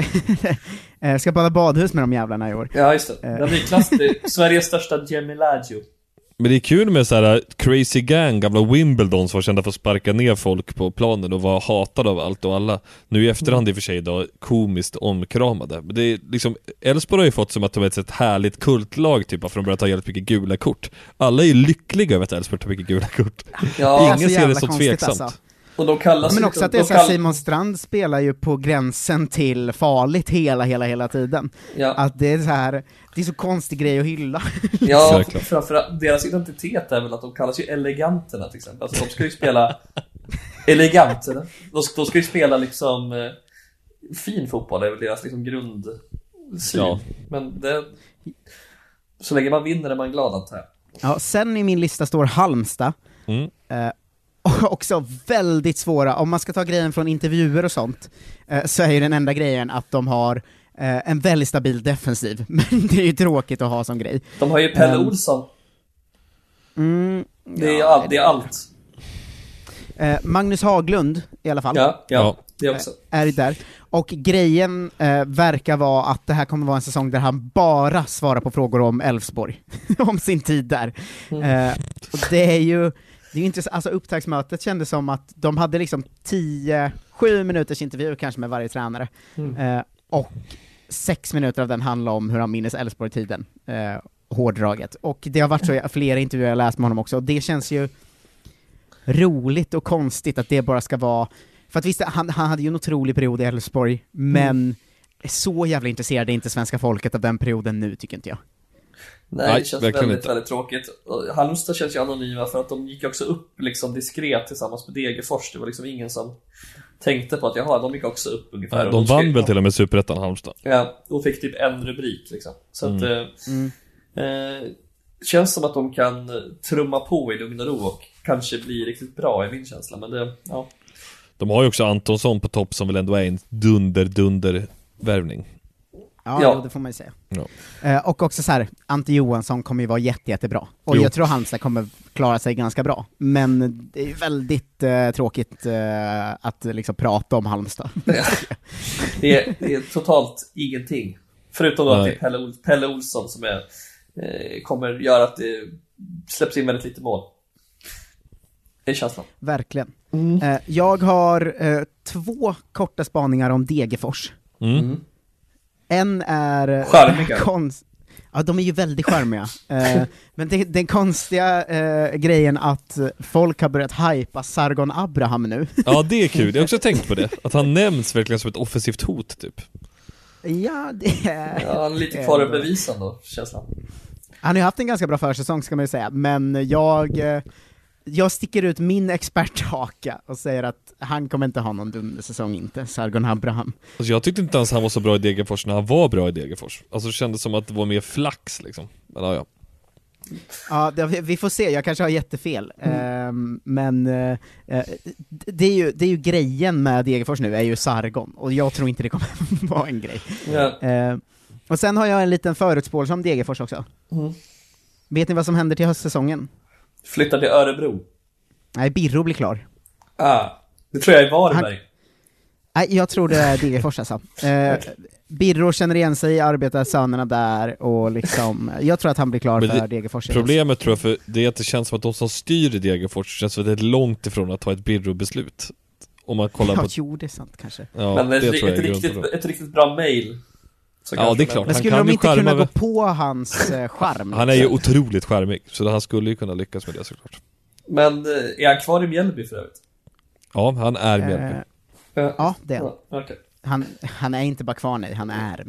den ska bada badhus med de jävlarna i år. Ja, just det. Den blir klassiskt. Sveriges största Gemiladjo. Men det är kul med så här crazy gang, gamla Wimbledon som var kända för att sparka ner folk på planen och var hatade av allt och alla. Nu i efterhand i och för sig då komiskt omkramade. Men det är liksom, Elfsborg har ju fått som att de är ett härligt kultlag typ, för de börjar ta jävligt mycket gula kort. Alla är ju lyckliga över att Elfsborg tar mycket gula kort. Ja, ingen ser det så tveksamt. Alltså. Och de kallas men också att det är så här, Simon Strand spelar ju på gränsen till farligt hela tiden. Ja. Att det är så här, det är så konstig grej att hylla. Ja, framför deras identitet är väl att de kallas ju eleganterna till exempel. Alltså de ska ju spela eleganterna. De ska ju spela liksom fin fotboll, det är väl deras liksom grundsyn. Ja. Men det, så länge man vinner är man glad, antar jag. Ja, sen i min lista står Halmstad. Också väldigt svåra. Om man ska ta grejen från intervjuer och sånt, så är ju den enda grejen att de har en väldigt stabil defensiv. Men det är ju tråkigt att ha som grej. De har ju Pelle Olsson. Det är allt. Magnus Haglund i alla fall. Ja, det också. Är där. Och grejen verkar vara att det här kommer vara en säsong där han bara svarar på frågor om Elfsborg. Om sin tid där. Och det är ju intressant. Alltså upptagsmötet kändes som att de hade liksom 7 minuters intervju kanske med varje tränare. Och 6 minuter av den handlar om hur han minns Elfsborg-tiden. Hårdraget. Och det har varit så flera intervjuer jag läst med honom också. Och det känns ju roligt och konstigt att det bara ska vara... För att visst, han hade ju en otrolig period i Elfsborg, men så jävla intresserade inte svenska folket av den perioden nu, tycker inte jag. Nej, det känns väldigt tråkigt. Halmstad känns ju anonyma för att de gick också upp liksom diskret tillsammans med Degerfors. Det var liksom ingen som tänkte på att de gick också upp ungefär. Ja, de vann väl till och med Superettan Halmstad. Ja, och fick typ en rubrik liksom. Så att känns som att de kan trumma på i lugn och ro och kanske bli riktigt bra i min känsla. Men det, ja. De har ju också Antonsson på topp som väl ändå är en dunder värvning. Ja, det får man ju säga. Ja. Och också så här, Ante Johansson kommer ju vara jättebra. Och jag tror Halmstad kommer klara sig ganska bra. Men det är väldigt tråkigt att liksom prata om Halmstad. Det är totalt ingenting. Förutom då att det är Pelle Olsson som kommer göra att det släpps in väldigt lite mål. Det är känslan. Verkligen. Jag har 2 korta spaningar om Degerfors. En är... Charmiga. Ja, de är ju väldigt charmiga. Men den konstiga grejen att folk har börjat hypa Sargon Abraham nu. Ja, det är kul. Jag har också tänkt på det. Att han nämns verkligen som ett offensivt hot, typ. Ja, det är... Ja, han är lite kvar att bevisa då, känslan. Han har ju haft en ganska bra försäsong, ska man ju säga. Men jag sticker ut min experthaka och säger att han kommer inte ha någon dum säsong, inte Sargon Abraham. Alltså jag tyckte inte ens han var så bra i Degerfors när han var bra i Degerfors. Alltså det kändes som att det var mer flax liksom. Men ja. Ja, vi får se, jag kanske har jättefel. Men det är ju grejen med Degerfors nu, är ju Sargon. Och jag tror inte det kommer vara en grej. Och sen har jag en liten förutspåelse om Degerfors också. Vet ni vad som händer till höstsäsongen? Flyttar till Örebro. Nej, Birro blir klar. Det tror jag är Varberg. Nej, jag tror det är Degerfors alltså. Birro känner igen sig, arbetar sönerna där och liksom, jag tror att han blir klar för Degerfors. Problemet tror jag för det är att det känns som att de som styr i Degerfors känns väldigt långt ifrån att ta ett Birro-beslut. Om man kollar på... Jo, det är sant kanske. Ja, men ett riktigt bra mail. Ja, det är klart. Men skulle de inte kunna gå på hans charm? Han är ju otroligt charmig, så han skulle ju kunna lyckas med det såklart. Men är han kvar i Mjällby för övrigt? Ja, han är Mjällby. Ja, det är han. Okay. Han är inte bara kvar, nej, han är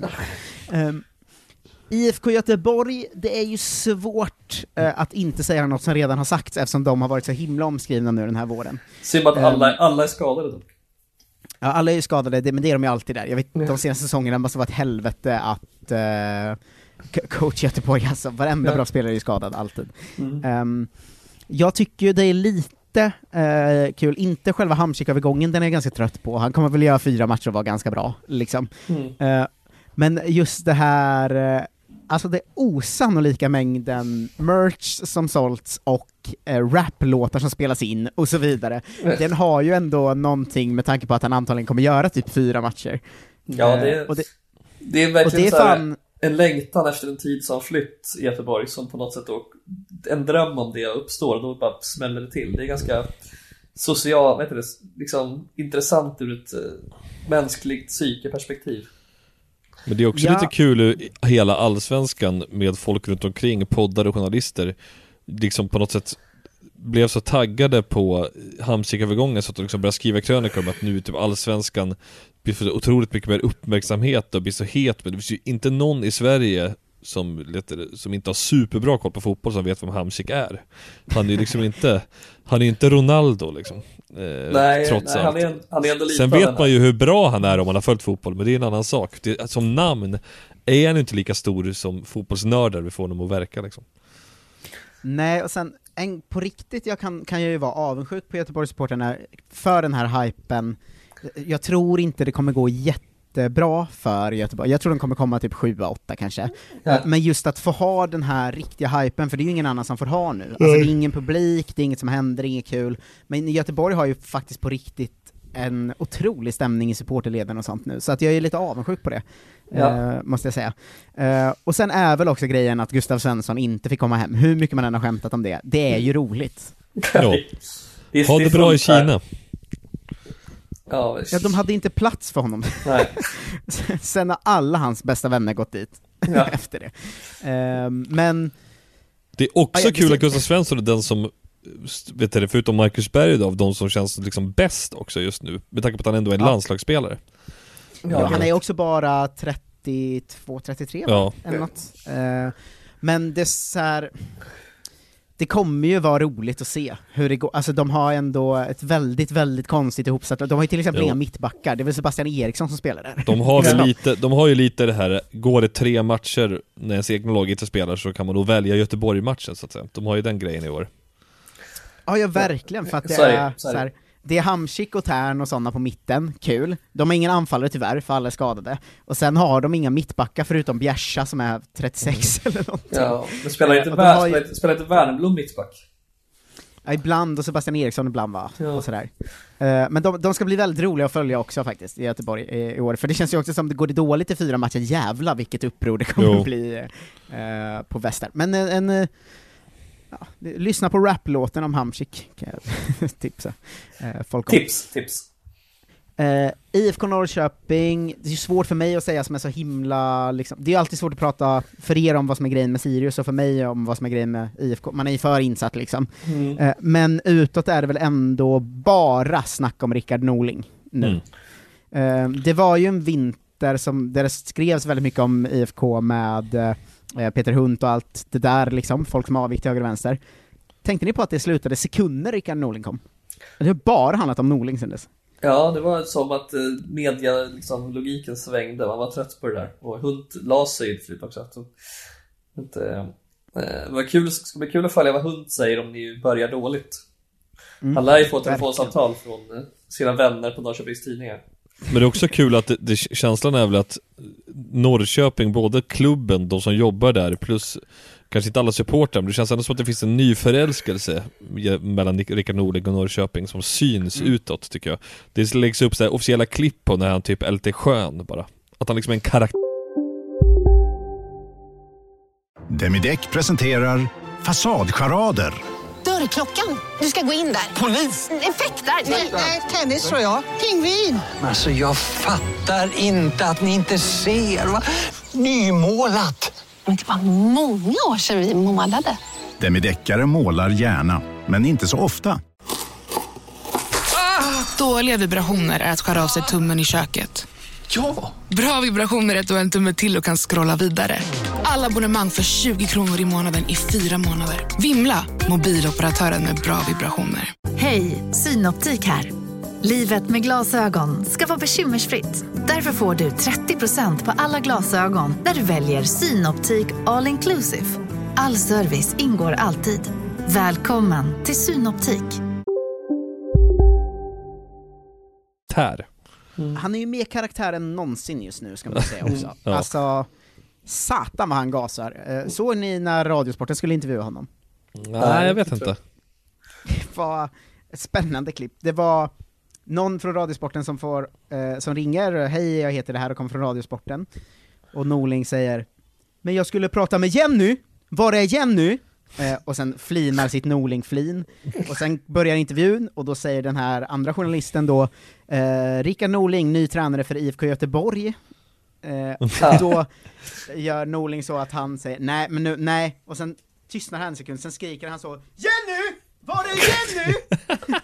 IFK Göteborg, det är ju svårt att inte säga något som redan har sagts, eftersom de har varit så himla omskrivna nu den här våren. Synd att alla är skadade då. Ja, alla är ju skadade, men det är de ju alltid där. Jag vet, de senaste säsongerna måste vara ett helvete att coach Göteborg, alltså varenda bra spelare är ju skadad, alltid. Jag tycker ju det är lite kul, inte själva Hamsik-övergången, den är jag ganska trött på. Han kommer väl göra 4 matcher och vara ganska bra, liksom. Men just det här, alltså det osannolika mängden merch som sålts och rap-låtar som spelas in och så vidare. Den har ju ändå någonting med tanke på att han antagligen kommer göra typ 4 matcher. Ja, det är verkligen så här, en längtan efter en tid som flytt i Göteborg som på något sätt då, en dröm om det uppstår och då bara smäller det till. Det är ganska liksom intressant ur ett mänskligt psykeperspektiv. Men det är också lite kul ur hela allsvenskan med folk runt omkring, poddar och journalister, liksom på något sätt blev så taggade på Hamsik-övergången så att de liksom började skriva krönikor om att nu typ allsvenskan blir för otroligt mycket mer uppmärksamhet och blir så het, men det finns ju inte någon i Sverige som inte har superbra koll på fotboll som vet vem Hamsik är. Han är ju liksom inte Ronaldo liksom. Trots allt. Han är ändå lite. Sen vet man ju hur bra han är om man har följt fotboll, men det är en annan sak. Som namn är han inte lika stor som fotbollsnördar vi får honom att verka liksom. Nej, och sen på riktigt kan jag ju vara avundsjuk på Göteborgssupporterna för den här hypen. Jag tror inte det kommer gå jättebra för Göteborg. Jag tror de kommer komma typ 7-8 kanske. Ja. Men just att få ha den här riktiga hypen, för det är ju ingen annan som får ha nu. Alltså det är ingen publik, det är inget som händer, det är inget kul. Men Göteborg har ju faktiskt på riktigt en otrolig stämning i supporterleden och sånt nu. Så att jag är lite avundsjuk på det. Måste jag säga. Och sen är väl också grejen att Gustav Svensson inte fick komma hem. Hur mycket man än har skämtat om det. Det är ju roligt. Ja. Ha det bra i Kina. Ja, de hade inte plats för honom. Nej. Sen har alla hans bästa vänner gått dit efter det. Men det är också kul att Gustav Svensson är den som, vet du, förutom Marcus Berg då, av de som känns liksom bäst också just nu, med tanke på att han ändå är en landslagsspelare. Ja, han är också bara 32-33 eller något. Men det är så här, det kommer ju vara roligt att se hur det går. Alltså de har ändå ett väldigt, väldigt konstigt ihopsatt. De har ju till exempel inga mittbackar. Det är väl Sebastian Eriksson som spelar där. De har ju lite det här, går det 3 matcher när ens egna lag inte spelar så kan man nog välja Göteborg-matchen så att säga. De har ju den grejen i år. Ja, verkligen, för att det är så här, det är Hamsik och Tern och sådana på mitten, kul. De har ingen anfallare tyvärr, för alla är skadade. Och sen har de inga mittbackar förutom Bjärsa som är 36 eller någonting. Ja, men spelar inte Värnblom mittback? Ja, ibland, och Sebastian Eriksson ibland va? Och sådär. Men de ska bli väldigt roliga att följa också faktiskt i Göteborg i år. För det känns ju också som det går det dåligt i 4 matcher. Jävla vilket uppror det kommer att bli på väster. Men lyssna på raplåten om Hamsik, kan jag tipsa folk om. Tips. IFK Norrköping, det är ju svårt för mig att säga som är så himla liksom, det är alltid svårt att prata för er om vad som är grejen med Sirius och för mig om vad som är grejen med IFK, man är ju för insatt liksom. Men utåt är det väl ändå bara snack om Rickard Norling nu. Det var ju en vinter där det skrevs väldigt mycket om IFK med Peter Hunt och allt det där liksom, folk som avgick till höger och vänster. Tänkte ni på att det slutade sekunder Rickard Norling kom? Det har bara handlat om Norling sen dess. Ja, det var som att media liksom, logiken svängde, man var trött på det där. Och Hunt la sig i slut också. Det ska bli kul att följa vad Hunt säger om ni börjar dåligt. Han lär ju få telefonsamtal från sina vänner på Norrköpings tidningar. Men det är också kul att känslan är väl att Norrköping, både klubben, de som jobbar där, plus kanske inte alla supportrar, men det känns ändå som att det finns en ny förälskelse mellan Rickard Norling och Norrköping som syns utåt, tycker jag. Det läggs upp så här officiella klipp på när han typ är lite skön bara. Att han liksom är en karaktär. Demideck presenterar Fasadcharader. Dörrklockan, du ska gå in där. Polis? Effektar? Nej, tennis tror jag. Pingvin. Alltså jag fattar inte att ni inte ser. Va? Nymålat. Men det var många år sedan vi målade. Demideckare målar gärna, men inte så ofta. Dåliga vibrationer är att skära av sig tummen i köket. Ja! Bra vibrationer är att du har en tumme till och kan scrolla vidare. Alla abonnemang för 20 kronor i månaden i 4 månader. Vimla, mobiloperatören med bra vibrationer. Hej, Synoptik här. Livet med glasögon ska vara bekymmersfritt. Därför får du 30% på alla glasögon när du väljer Synoptik All Inclusive. All service ingår alltid. Välkommen till Synoptik. Han är ju mer karaktär än någonsin just nu, ska man säga också. Alltså, satan vad han gasar. Såg ni när Radiosporten skulle intervjua honom? Nej, jag vet inte. Det var ett spännande klipp. Det var någon från Radiosporten som ringer. Hej, jag heter det här och kommer från Radiosporten. Och Norling säger: men jag skulle prata med Jenny. Var är Jenny? Och sen flinar sitt Norling-flin. Och sen börjar intervjun och då säger den här andra journalisten då: Rickard Norling, ny tränare för IFK Göteborg. Då gör Norling så att han säger nej. Och sen tystnar han en sekund, sen skriker han så: Jenny! Var det igen nu!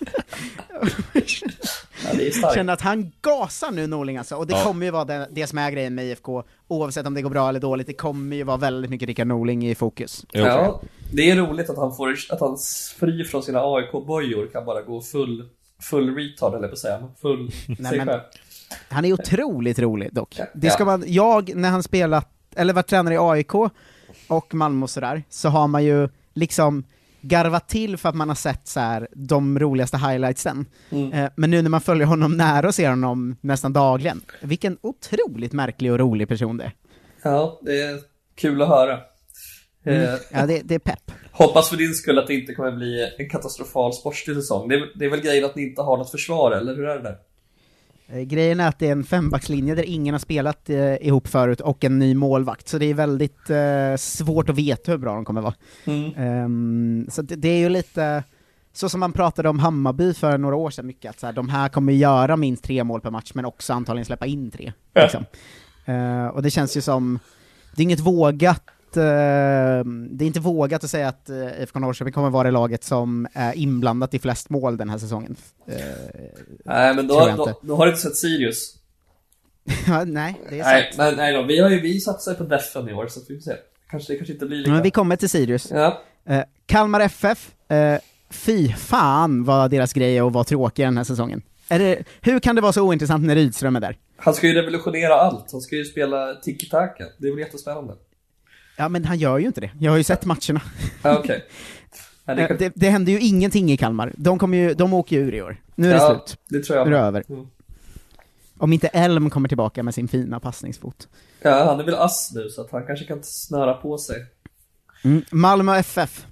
Ja, det är starkt. Känner att han gasar nu, Norling alltså. Och det kommer ju vara det som är grejen med IFK. Oavsett om det går bra eller dåligt, det kommer ju vara väldigt mycket Rickard Norling i fokus. Ja, det är roligt att han fri från sina AIK-bojor kan bara gå full retard, eller på att säga. Full sig själv. Han är otroligt rolig dock. Det ska man, när han spelat, eller var tränare i AIK och Malmö och sådär, så har man ju liksom garvat till för att man har sett så här de roligaste highlightsen. Men nu när man följer honom nära och ser honom nästan dagligen, vilken otroligt märklig och rolig person det är. Ja, det är kul att höra. Ja, det är pepp. Hoppas för din skull att det inte kommer bli en katastrofal sportslig säsong. Det är väl grejen att ni inte har något försvar, eller hur är det där? Grejen är att det är en 5-backslinje där ingen har spelat ihop förut och en ny målvakt, så det är väldigt svårt att veta hur bra de kommer vara. Så det är ju lite så som man pratade om Hammarby för några år sedan mycket, att så här, de här kommer göra minst 3 mål per match men också antagligen släppa in 3 liksom. Och det känns ju som, det är inget vågat, det är inte vågat att säga att IFK Norrköping kommer vara det laget som är inblandat i flest mål den här säsongen. Nej, men då har du inte sett Sirius. Nej, det är sant. Nej, vi satsar på defen i år, så vi får se. Det kanske inte blir lika. Men vi kommer till Sirius. Ja. Kalmar FF, fy fan vad deras grej är och var tråkiga den här säsongen. Hur kan det vara så ointressant när Rydström är där? Han ska ju revolutionera allt. Han ska ju spela tiki-taka. Det är väl jättespännande. Ja, men han gör ju inte det. Jag har ju sett matcherna. Okej. Det händer ju ingenting i Kalmar. De åker ju ur i år. Nu är det slut. Det tror jag. Nu är det över. Om inte Elm kommer tillbaka med sin fina passningsfot. Ja, han är väl ass nu, så att han kanske kan snöra på sig. Malmö FF.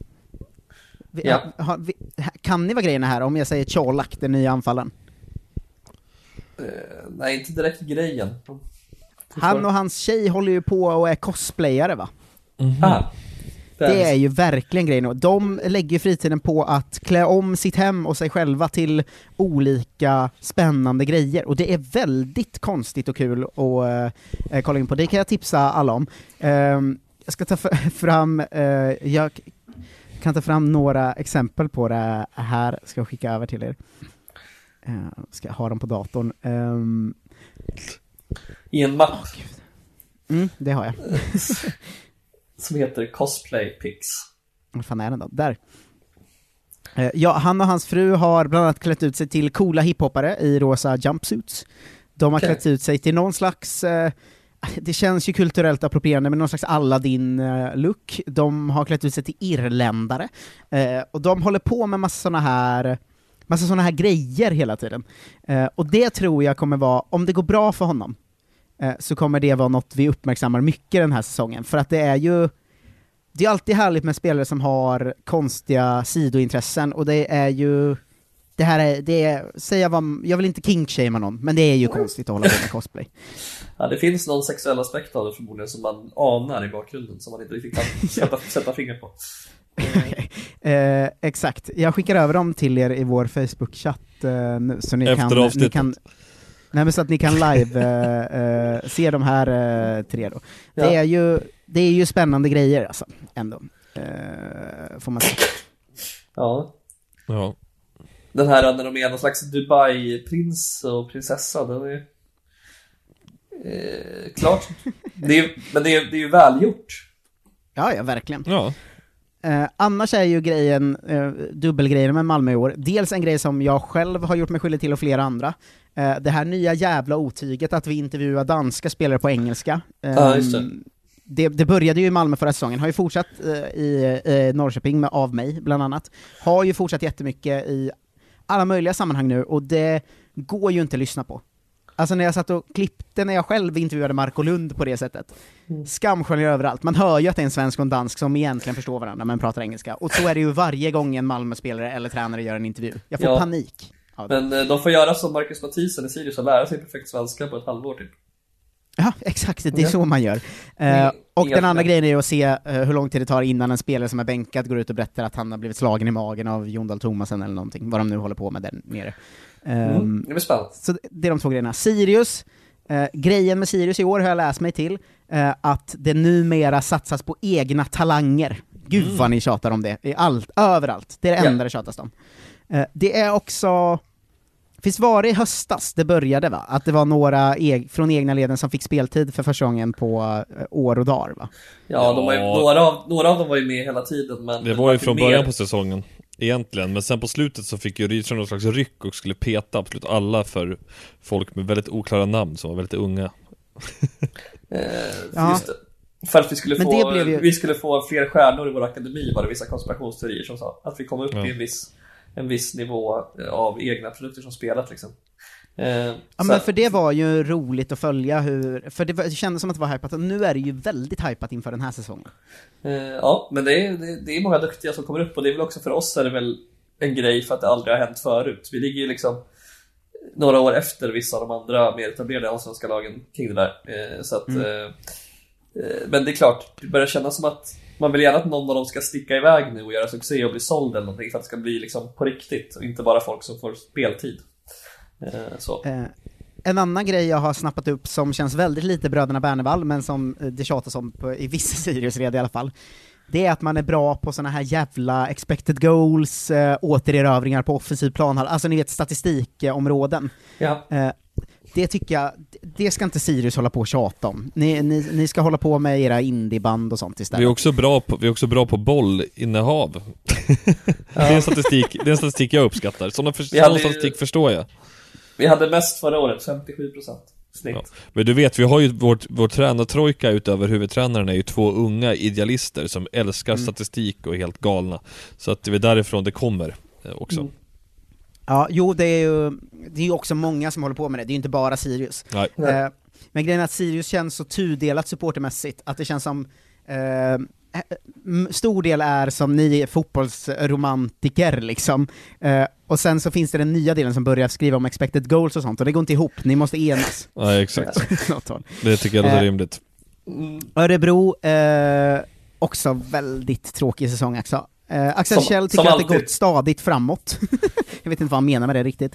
Kan ni vara grejerna här om jag säger Colak, den nya anfallen? Nej, inte direkt grejen. Han och hans tjej håller ju på och är cosplayare, va? Det är ju verkligen grejen. De lägger ju fritiden på att klä om sitt hem och sig själva till olika spännande grejer. Och det är väldigt konstigt och kul att kolla in på. Det kan jag tipsa alla om. Jag ska ta fram... jag kan ta fram några exempel på det här. Ska jag skicka över till er. Ska jag ha dem på datorn. I en mapp. Det har jag. Som heter Cosplay Pics. Vad fan är den då? Där. Ja, han och hans fru har bland annat klätt ut sig till coola hiphoppare i rosa jumpsuits. De har klätt ut sig till någon slags... det känns ju kulturellt approprierande, men någon slags Aladdin-look. De har klätt ut sig till irländare. Och de håller på med massa såna här grejer hela tiden. Och det tror jag kommer vara, om det går bra för honom, så kommer det vara något vi uppmärksammar mycket den här säsongen. För att det är alltid härligt med spelare som har konstiga sidointressen, och det är ju jag vill inte kinkshamea någon, men det är ju konstigt att hålla på med cosplay. Ja, det finns någon sexuell aspekt av det förmodligen som man anar i bakgrunden, som man inte riktigt kan sätta finger på. Exakt. Jag skickar över dem till er i vår Facebook-chatt så ni kan nej, men så att ni kan live se de här 3 då. Ja. Det är ju spännande grejer alltså, ändå. Får man säga. Ja. Den här när de är någon slags Dubai-prins och prinsessa, den är klart. Men det är ju välgjort. Ja, verkligen. Ja. Annars är ju grejen, dubbelgrejen med Malmö i år, dels en grej som jag själv har gjort mig skyldig till och flera andra. Det här nya jävla otyget att vi intervjuar danska spelare på engelska. Just det började ju i Malmö förra säsongen, har ju fortsatt i Norrköping av mig bland annat. Har ju fortsatt jättemycket i alla möjliga sammanhang nu, och det går ju inte att lyssna på. Alltså när jag satt och klippte, när jag själv intervjuade Marco Lund på det sättet. Skamsköljer överallt. Man hör ju att det är en svensk och en dansk som egentligen förstår varandra men pratar engelska. Och så är det ju varje gång en Malmö-spelare eller tränare gör en intervju. Jag får panik. Men de får göra som Marcus Mathisen i Sirius och lära sig perfekt svenska på ett halvår typ. Ja, exakt. Det är så man gör. Och den andra grejen är ju att se hur lång tid det tar innan en spelare som är bänkad går ut och berättar att han har blivit slagen i magen av Jon Dahl Tomasen eller någonting. Vad de nu håller på med där nere. Det blir spännande. Så det är de 2 grejerna. Sirius, grejen med Sirius i år har jag läst mig till att det numera satsas på egna talanger. Gud vad ni tjatar om det. Överallt. Det är det enda det tjatas om. Det är också... Visst var det i höstas det började, va? Att det var några från egna leden som fick speltid för första gången på år och dagar, va? Ja, de var ju, några av dem var ju med hela tiden. Men det var ju från början på säsongen egentligen, men sen på slutet så fick ju Rydström någon slags ryck och skulle peta absolut alla för folk med väldigt oklara namn som var väldigt unga. Just det. För att vi skulle få fler stjärnor i vår akademi, var det vissa konspirationsteorier som sa att vi kom upp i en viss nivå av egna produkter som spelat liksom. Men för det var ju roligt att följa för det kändes som att det var hypat, och nu är det ju väldigt hypat inför den här säsongen. Ja, men det är många duktiga som kommer upp, och det är väl också för oss är det väl en grej för att det aldrig har hänt förut. Vi ligger ju liksom några år efter vissa av de andra mer etablerade allsvenska lagen kring det där. Så att men det är klart, det börjar kännas som att man vill gärna att någon av dem ska sticka iväg nu och göra succé och bli såld eller någonting, för att det ska bli liksom på riktigt och inte bara folk som får speltid. En annan grej jag har snappat upp som känns väldigt lite Bröderna Bernevall, men som det tjatas om i vissa Sirius-red i alla fall, det är att man är bra på såna här jävla expected goals, återerövringar på offensiv plan, alltså ni vet statistikområden. Ja. Det tycker jag, det ska inte Sirius hålla på och tjata om. Ni ska hålla på med era indieband och sånt istället. Vi är också bra på bollinnehav. Det är en statistik jag uppskattar. Sån statistik förstår jag. Vi hade mest förra året, 57% snitt. Ja. Men du vet, vi har ju vår tränartrojka utöver huvudtränaren är ju 2 unga idealister som älskar statistik och är helt galna. Så att det är därifrån det kommer också. Ja, jo, det är ju också många som håller på med det. Det är ju inte bara Sirius. Men grejen är att Sirius känns så tudelat supportermässigt att det känns som stor del är som ni är fotbollsromantiker liksom. Och sen så finns det den nya delen som börjar skriva om expected goals och sånt, och det går inte ihop. Ni måste enas. Ja, exakt. Det tycker jag låter rimligt. Örebro också väldigt tråkig säsong också. Axel Kjell tycker att det gått stadigt framåt. Jag vet inte vad han menar med det riktigt.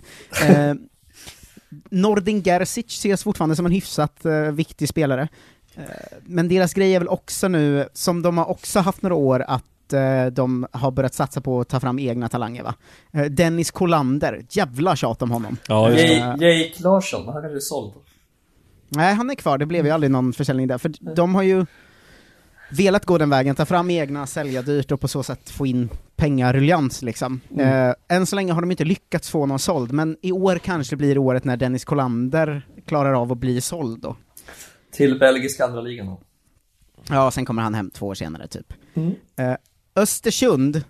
Nordin Gerzic ses fortfarande som en hyfsat viktig spelare. Men deras grej är väl också nu, som de har också haft några år, att de har börjat satsa på att ta fram egna talanger, va? Dennis Kolander, jävla tjat om honom. Ja, Jake Larsson, han kanske är såld. Nej, han är kvar, det blev ju aldrig någon försäljning där. För de har ju velat gå den vägen, ta fram egna, sälja dyrt och på så sätt få in pengaruljans liksom. Än så länge har de inte lyckats få någon såld, men i år kanske blir året när Dennis Kolander klarar av att bli såld då. Till belgiska andra ligan då. Ja, sen kommer han hem 2 år senare typ. Östersund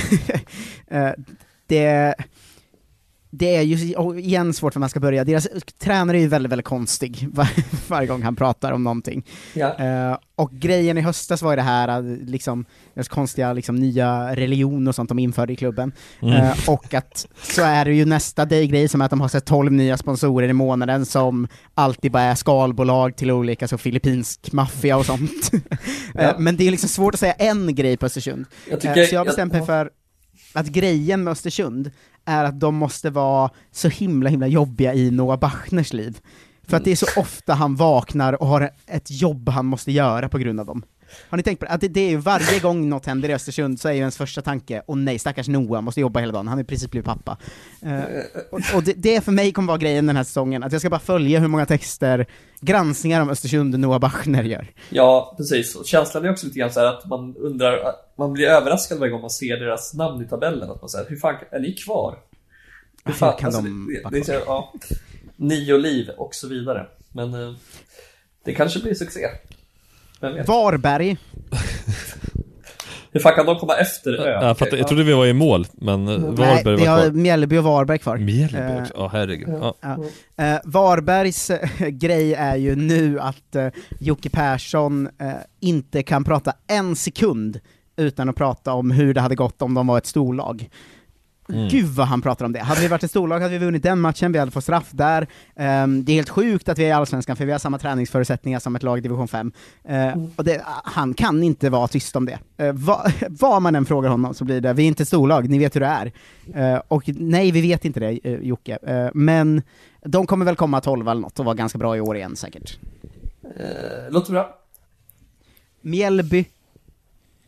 det är ju igen svårt för man ska börja. Deras tränare är ju väldigt, väldigt konstig varje gång han pratar om någonting. Och grejen i höstas var ju det här liksom, deras konstiga liksom, nya religion och sånt de införde i klubben. Och att så är det ju nästa grej som är att de har sett 12 nya sponsorer i månaden som alltid bara är skalbolag till olika så filippinsk maffia och sånt. Men det är liksom svårt att säga en grej på Östersund. Så jag har bestämt mig för att grejen med Östersund är att de måste vara så himla jobbiga i Noah Bachners liv. För att det är så ofta han vaknar och har ett jobb han måste göra på grund av dem. Har ni tänkt på det? Att det är ju varje gång något händer i Östersund så är ju ens första tanke, nej, stackars Noah måste jobba hela dagen, han är precis blivit pappa. Och det för mig kommer vara grejen den här säsongen, att jag ska bara följa hur många granskningar om Östersund Noah Bachner gör. Ja, precis. Och känslan är också lite grann så här att man undrar, man blir överraskad varje gång man ser deras namn i tabellen, att man säger, hur fan är ni kvar? Hur fan kan alltså, det är ja, 9 liv och så vidare. Men det kanske blir succé. Varberg. Hur fan kan de komma efter jag trodde vi var i mål, men Varberg var kvar. Nej, vi har Mjällby och Varberg kvar. Mjällby också, herregud. Varbergs grej är ju nu att Jocke Persson inte kan prata en sekund utan att prata om hur det hade gått om de var ett storlag. Gud vad han pratar om det. Hade vi varit ett storlag hade vi vunnit den matchen, vi hade fått straff där. Det är helt sjukt att vi är i Allsvenskan för vi har samma träningsförutsättningar som ett lag i division 5. Och han kan inte vara tyst om det. Vad man än frågar honom så blir det, vi är inte ett storlag, ni vet hur det är. Och nej, vi vet inte det, Jocke. Men de kommer väl komma 12 eller något och vara ganska bra i år igen säkert. Låter bra. Mjällby.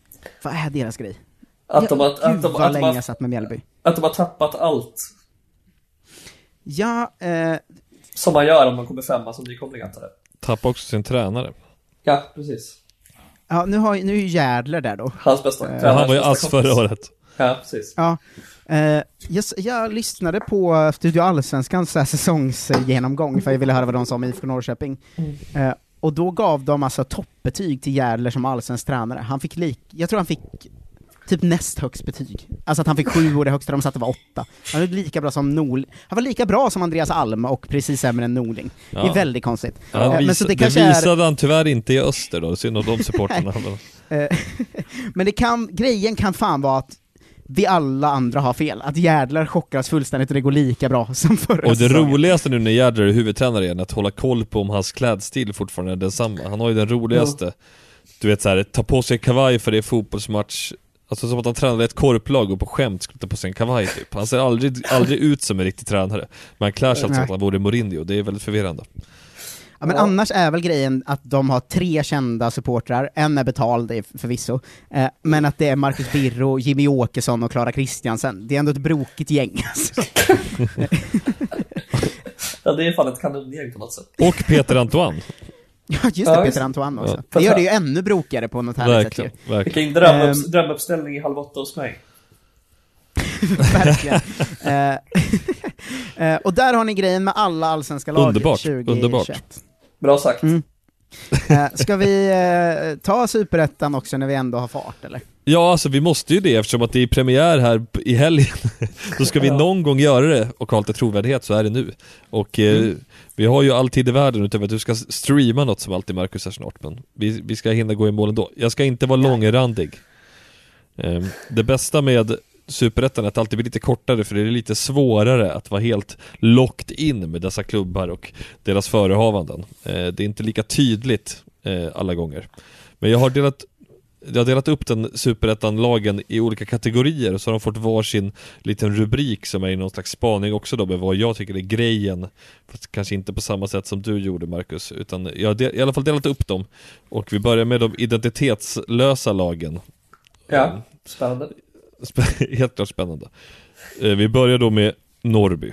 Vad är deras grej? Att de länge satt med Mjällby. Att de har tappat allt. Ja, som man gör om man kommer femma som nykomling, antar jag. Tappa också sin tränare. Ja, precis. Ja, nu är ju Järdler där då. Hans bästa tränare. Han var ju ass förra året. Ja, precis. Ja. Jag lyssnade på Studio Allsvenskans säsongsgenomgång för jag ville höra vad de sa om IFK Norrköping. Och då gav de alltså toppbetyg till Järdler som allsvensk tränare. Han fick jag tror han fick typ näst högst betyg. Alltså att han fick 7 och det högsta de satte var 8. Han var lika bra som Han var lika bra som Andreas Alm och precis sämre än Norling. Ja. Det är väldigt konstigt. Ja, men så det visade han tyvärr inte i öster då, synd om de supporterna. Men grejen kan fan vara att vi alla andra har fel. Att Järdler chockas fullständigt och det går lika bra som förra Och det säsongen. roligaste nu när Järdler är huvudtränare igen, att hålla koll på om hans klädstil fortfarande är densamma. Han har ju den roligaste, du vet så här, ta på sig kavaj för det är fotbollsmatch. Alltså som att han tränade ett korplag och på skämt skulle ta på sig en kavaj typ. Han ser aldrig ut som en riktig tränare. Men han klär sig alltså att han borde Mourinho. Det är väldigt förvirrande. Ja, men annars är väl grejen att de har 3 kända supportrar. En är betald, det är förvisso. Men att det är Marcus Birro, Jimmy Åkesson och Clara Kristiansen. Det är ändå ett brokigt gäng. Alltså. Ja, det är fan ett kanongäng på något sätt. Och Peter Antoine. Ja, just det, Peter Antoine också. Det gör det ju ännu brokigare på något härligt sätt. Vilken drömuppställning i 7:30 hos mig. Verkligen. Och där har ni grejen med alla allsvenska lag. Underbart. Bra sagt. Ska vi ta Superettan också när vi ändå har fart, eller? Ja, alltså vi måste ju det eftersom att det är premiär här i helgen. Då ska vi någon gång göra det och ha lite trovärdighet, så är det nu. Och vi har ju all tid i världen utöver att du ska streama något som alltid Marcus här snart. Men vi ska hinna gå i mål ändå. Jag ska inte vara långrandig. Det bästa med Superettan är att alltid blir lite kortare, för det är lite svårare att vara helt locked in med dessa klubbar och deras förehavanden. Det är inte lika tydligt alla gånger. Men jag har delat upp den Superettan-lagen i olika kategorier, och så har de fått varsin liten rubrik som är i någon slags spaning också då, med vad jag tycker är grejen, fast kanske inte på samma sätt som du gjorde, Marcus, utan jag har i alla fall delat upp dem. Och vi börjar med de identitetslösa lagen. Ja, spännande. Helt klart spännande. Vi börjar då med Norrby.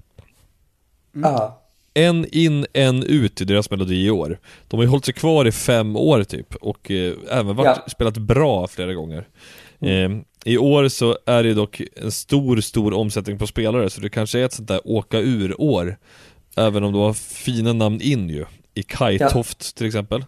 En in, en ut i deras melodi i år. De har ju hållit sig kvar i 5 år typ, och även spelat bra flera gånger. I år så är det dock en stor omsättning på spelare, så det kanske är ett sånt där åka ur år, även om de har fina namn in ju. I Kajtoft till exempel.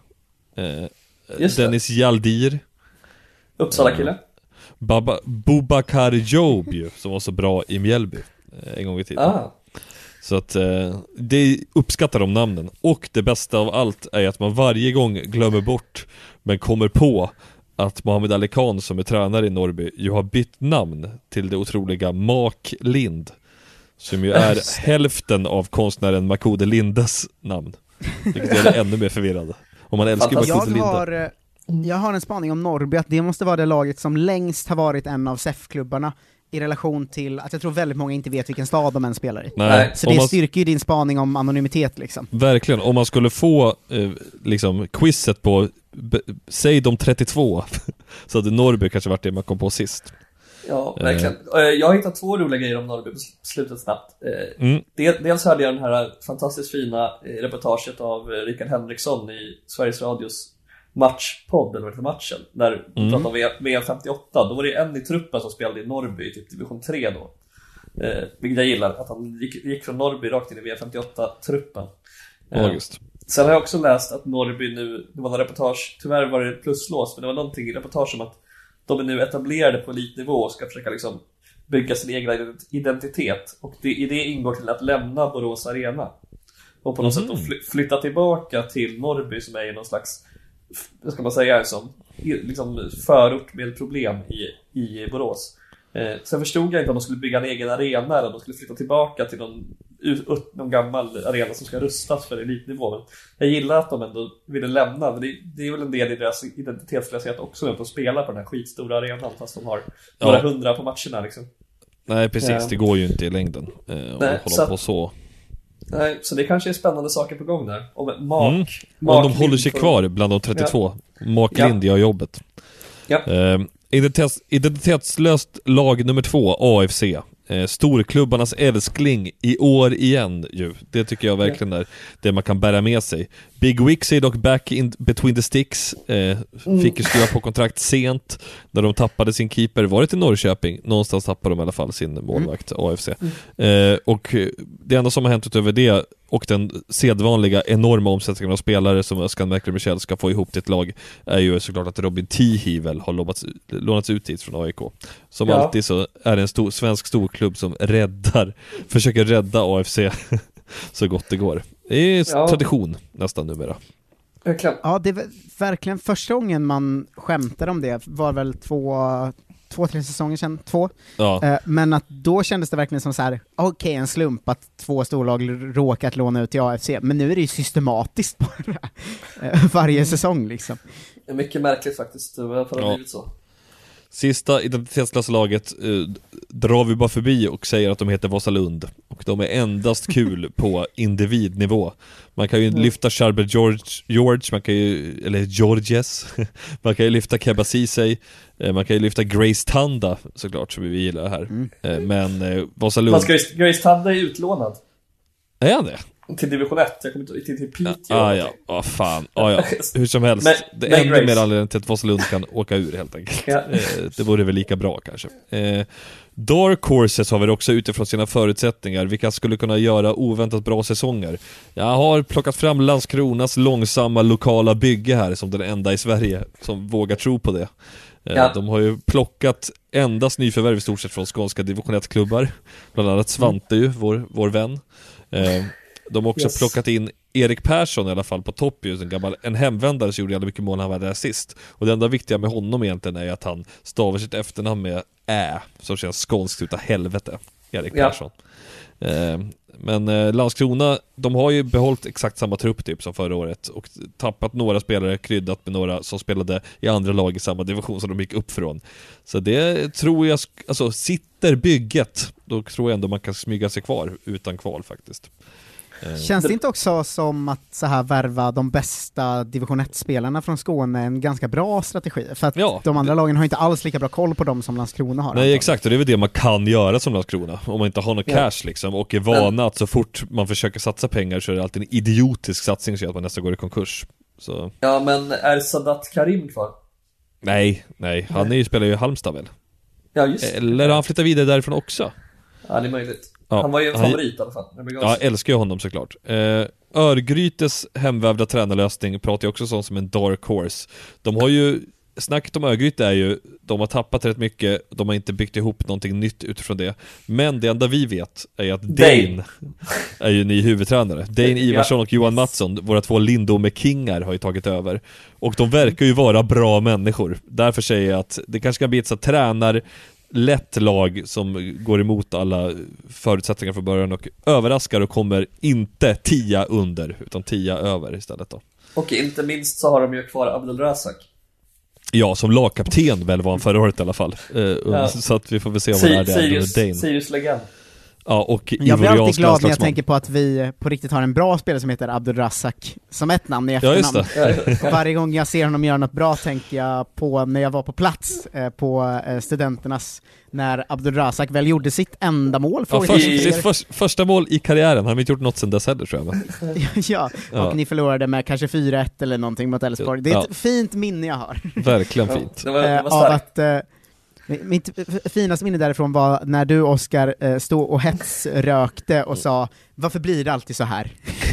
Dennis Jaldir, Uppsala kille. Boubacar Job ju, som var så bra i Mjällby en gång i tiden. Så att det uppskattar de namnen. Och det bästa av allt är att man varje gång glömmer bort, men kommer på att Mohamed Ali Khan, som är tränare i Norrby, ju har bytt namn till det otroliga Mak Lind, som ju är hälften av konstnären Makode Lindes namn. Vilket är det ännu mer förvirrande. Om man älskar Makode Linde. Jag har en spaning om Norrby, att det måste vara det laget som längst har varit en av SEF-klubbarna i relation till att jag tror väldigt många inte vet vilken stad de än spelar i. Nej. Så det styrker ju din spaning om anonymitet liksom. Verkligen, om man skulle få liksom quizet på säg de 32 så hade Norrby kanske varit det man kom på sist. Ja, verkligen. Jag har hittat 2 roliga grejer om Norrby på slutet snabbt. Dels hörde jag den här fantastiskt fina reportaget av Rickard Henriksson i Sveriges Radios matchpodd, eller vad matchen, där de pratade om VM 58. Då var det en i truppen som spelade i Norrby, typ division 3 då. Vilket jag gillar, att han gick från Norrby rakt in i VM 58-truppen. Sen har jag också läst att Norrby nu, det var en reportage, tyvärr var det pluslås, men det var någonting i reportage om att de är nu etablerade på elitnivå och ska försöka liksom bygga sin egen identitet. Och i det ingår till att lämna Borås Arena och på något sätt flytta tillbaka till Norrby, som är i någon slags, vad ska man säga, som liksom förort med problem i Borås. Sen förstod jag inte om de skulle bygga en egen arena eller om de skulle flytta tillbaka till någon gammal arena som ska rustas för elitnivå. Men jag gillar att de ändå ville lämna, men det är väl en del i deras identitetslöshet också, att de spelar på den här skitstora arenan fast de har några hundra på matcherna liksom. Nej, precis, det går ju inte i längden att hålla på så. Nej, så det kanske är spännande saker på gång där. Om de håller sig kvar bland de 32. Mark Lind gör jobbet. Identitetslöst lag nummer 2, AFC. Storklubbarnas älskling i år igen ju. Det tycker jag verkligen är det man kan bära med sig. Big Wicks är dock back in between the sticks. Fick ju skriva på kontrakt sent när de tappade sin keeper. Var det till Norrköping? Någonstans tappade de i alla fall sin målvakt, AFC. Och det enda som har hänt utöver det och den sedvanliga enorma omsättningen av spelare som Özcan Mäkler-Michel ska få ihop till ett lag är ju såklart att Robin Tihivel har lånats ut hit från AIK. Som alltid så är det en svensk storklubb som försöker rädda AFC så gott det går. Det är tradition nästan numera. Ja, det är verkligen första gången man skämtar om det var väl 2-3 säsonger sedan, 2. Ja. Men att då kändes det verkligen som så här: okej, en slump att 2 storlag råkat låna ut till AFC, men nu är det ju systematiskt bara varje säsong liksom. Det är mycket märkligt faktiskt, det har blivit så. Sista identitetslösa laget drar vi bara förbi och säger att de heter Vasalund. Och de är endast kul på individnivå. Man kan ju lyfta Sharber George, man kan ju, eller Georges. Man kan ju lyfta Keba Ceesay. Man kan ju lyfta Grace Tanda såklart, som vi gillar här. Men Vasalund... Grace Tanda är utlånad. Är han det? Till division 1, jag kommer inte till Piteå. Fan. Hur som helst, det är ännu mer anledning till att Vasalund kan åka ur helt enkelt. Det vore väl lika bra kanske. Dark Horses har vi också utifrån sina förutsättningar, vilka skulle kunna göra oväntat bra säsonger. Jag har plockat fram Landskronas långsamma lokala bygge här som den enda i Sverige som vågar tro på det. De har ju plockat endast nyförvärv i stort sett från skånska division 1-klubbar. Bland annat Svante ju, vår vän. De har också plockat in Erik Persson i alla fall på topp, en hemvändare som gjorde jävligt mycket mål när han var där sist. Och det enda viktiga med honom egentligen är att han stavar sitt efternamn med som känns skånskt utav helvete. Erik Persson. Men Landskrona, de har ju behållit exakt samma trupp typ som förra året och tappat några spelare, kryddat med några som spelade i andra lag i samma division som de gick upp från. Så det tror jag, alltså sitter bygget, då tror jag ändå man kan smyga sig kvar utan kval faktiskt. Känns det inte också som att så här värva de bästa division 1-spelarna från Skåne en ganska bra strategi? För att de andra lagen har inte alls lika bra koll på dem som Landskrona har. Nej, exakt, och det är väl det man kan göra som Landskrona om man inte har någon cash liksom, och är vana att så fort man försöker satsa pengar så är det alltid en idiotisk satsning så att man nästan går i konkurs. Så. Ja, men är Sadat Karim kvar? Nej, han spelar ju i Halmstad väl? Ja, just det. Eller han flyttar vidare därifrån också. Ja, det är möjligt. Han var ju en favorit i alla fall. Ja, älskar ju honom såklart. Örgrytes hemvävda tränarlösning pratar jag också som en dark horse. De har ju, snacket om Örgryte är ju, de har tappat rätt mycket, de har inte byggt ihop någonting nytt utifrån det. Men det enda vi vet är att Dane är ju ny huvudtränare. Dane Ivarsson och Johan Mattsson, våra 2 Lindome-kingar, har ju tagit över. Och de verkar ju vara bra människor. Därför säger jag att det kanske kan bli ett så tränar lätt lag som går emot alla förutsättningar från början och överraskar och kommer inte 10 under utan 10 över istället då. Och inte minst så har de ju kvar Abdelrazak. Ja, som lagkapten väl var han förra året i alla fall. Så att vi får väl se vad det är. Sirius legend. Ja, och jag blir alltid glad när jag tänker på att vi på riktigt har en bra spelare som heter Abdelrazak som ett namn i efternamn. Ja, just det. Varje gång jag ser honom göra något bra tänker jag på när jag var på plats på studenternas, när Abdelrazak väl gjorde sitt enda mål. Första mål i karriären. Han har inte gjort något sedan dess heller, tror jag. Och ni förlorade med kanske 4-1 eller någonting mot Elfsborg. Det är ett fint minne jag har. Verkligen fint. Det var av att mitt finaste minne därifrån var när du, Oskar, stod och hetsrökte och sa: varför blir det alltid så här?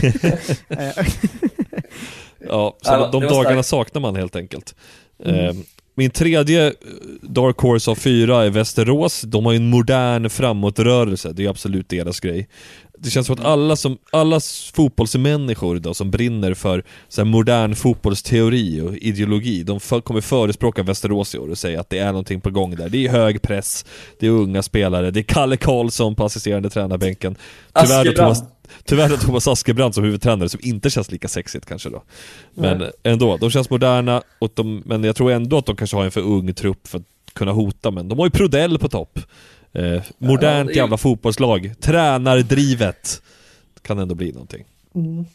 Ja, så de dagarna saknar man helt enkelt. Min tredje dark horse av 4 är Västerås. De har ju en modern framåtrörelse. Det är absolut deras grej. Det känns som att alla fotbollsmänniskor då, som brinner för så här modern fotbollsteori och ideologi, de kommer förespråka Västerås i år och säga att det är någonting på gång där. Det är hög press, det är unga spelare, det är Kalle Karlsson på assisterande tränarbänken. Tyvärr är Thomas Askebrand som huvudtränare, som inte känns lika sexigt kanske då. Men ändå, de känns moderna och men jag tror ändå att de kanske har en för ung trupp för att kunna hota, men de har ju Prodell på topp. Modernt jävla fotbollslag, tränardrivet, kan ändå bli någonting.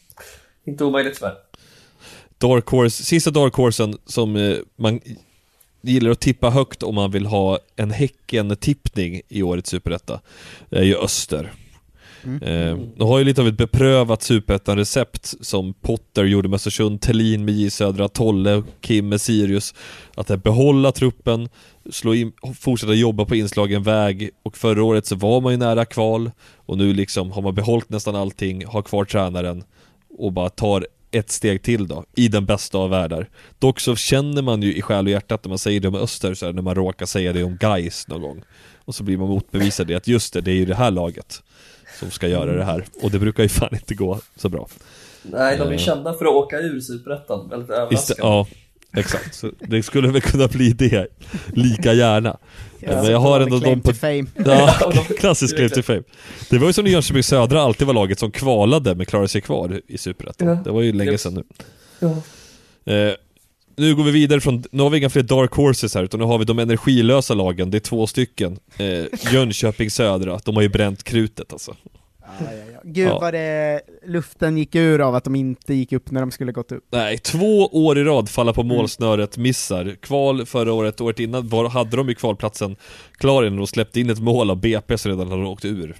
Inte omöjligt för. Sista dark horsen som man gillar att tippa högt om man vill ha en Häcken-tippning i årets Superetta. Det är ju Öster. De har ju lite av ett beprövat Superettan-recept som Potter gjorde med Östersund, Thelin med J Södra, Tolle och Kim med Sirius. Att behålla truppen, slå in, fortsätta jobba på inslagen väg. Och förra året så var man ju nära kval. Och nu liksom har man behållit nästan allting, har kvar tränaren och bara tar ett steg till då, i den bästa av världar. Dock så känner man ju i själ och hjärtat när man säger det om Öster, så här, när man råkar säga det om Gais någon gång. Och så blir man motbevisad det att just det är ju det här laget som ska göra det här. Och det brukar ju fan inte gå så bra. Nej, de är kända för att åka ur Superettan. Väldigt överraskande. Ja, exakt. Så det skulle väl kunna bli det lika gärna. Men jag har ändå de på klassisk claim to fame. Det var ju som när Jönköping Södra alltid var laget som kvalade men klarade sig kvar i Superettan. Ja. Det var ju länge sedan nu. Ja. Nu går vi vidare från, nu har vi inga fler dark horses här, utan nu har vi de energilösa lagen. Det är 2 stycken. Jönköping Södra, de har ju bränt krutet alltså. Gud vad det luften gick ur av att de inte gick upp när de skulle gått upp. Nej, 2 år i rad falla på målsnöret, missar. Kval förra året innan hade de ju kvalplatsen klar innan de släppte in ett mål av BP så redan hade de åkt ur.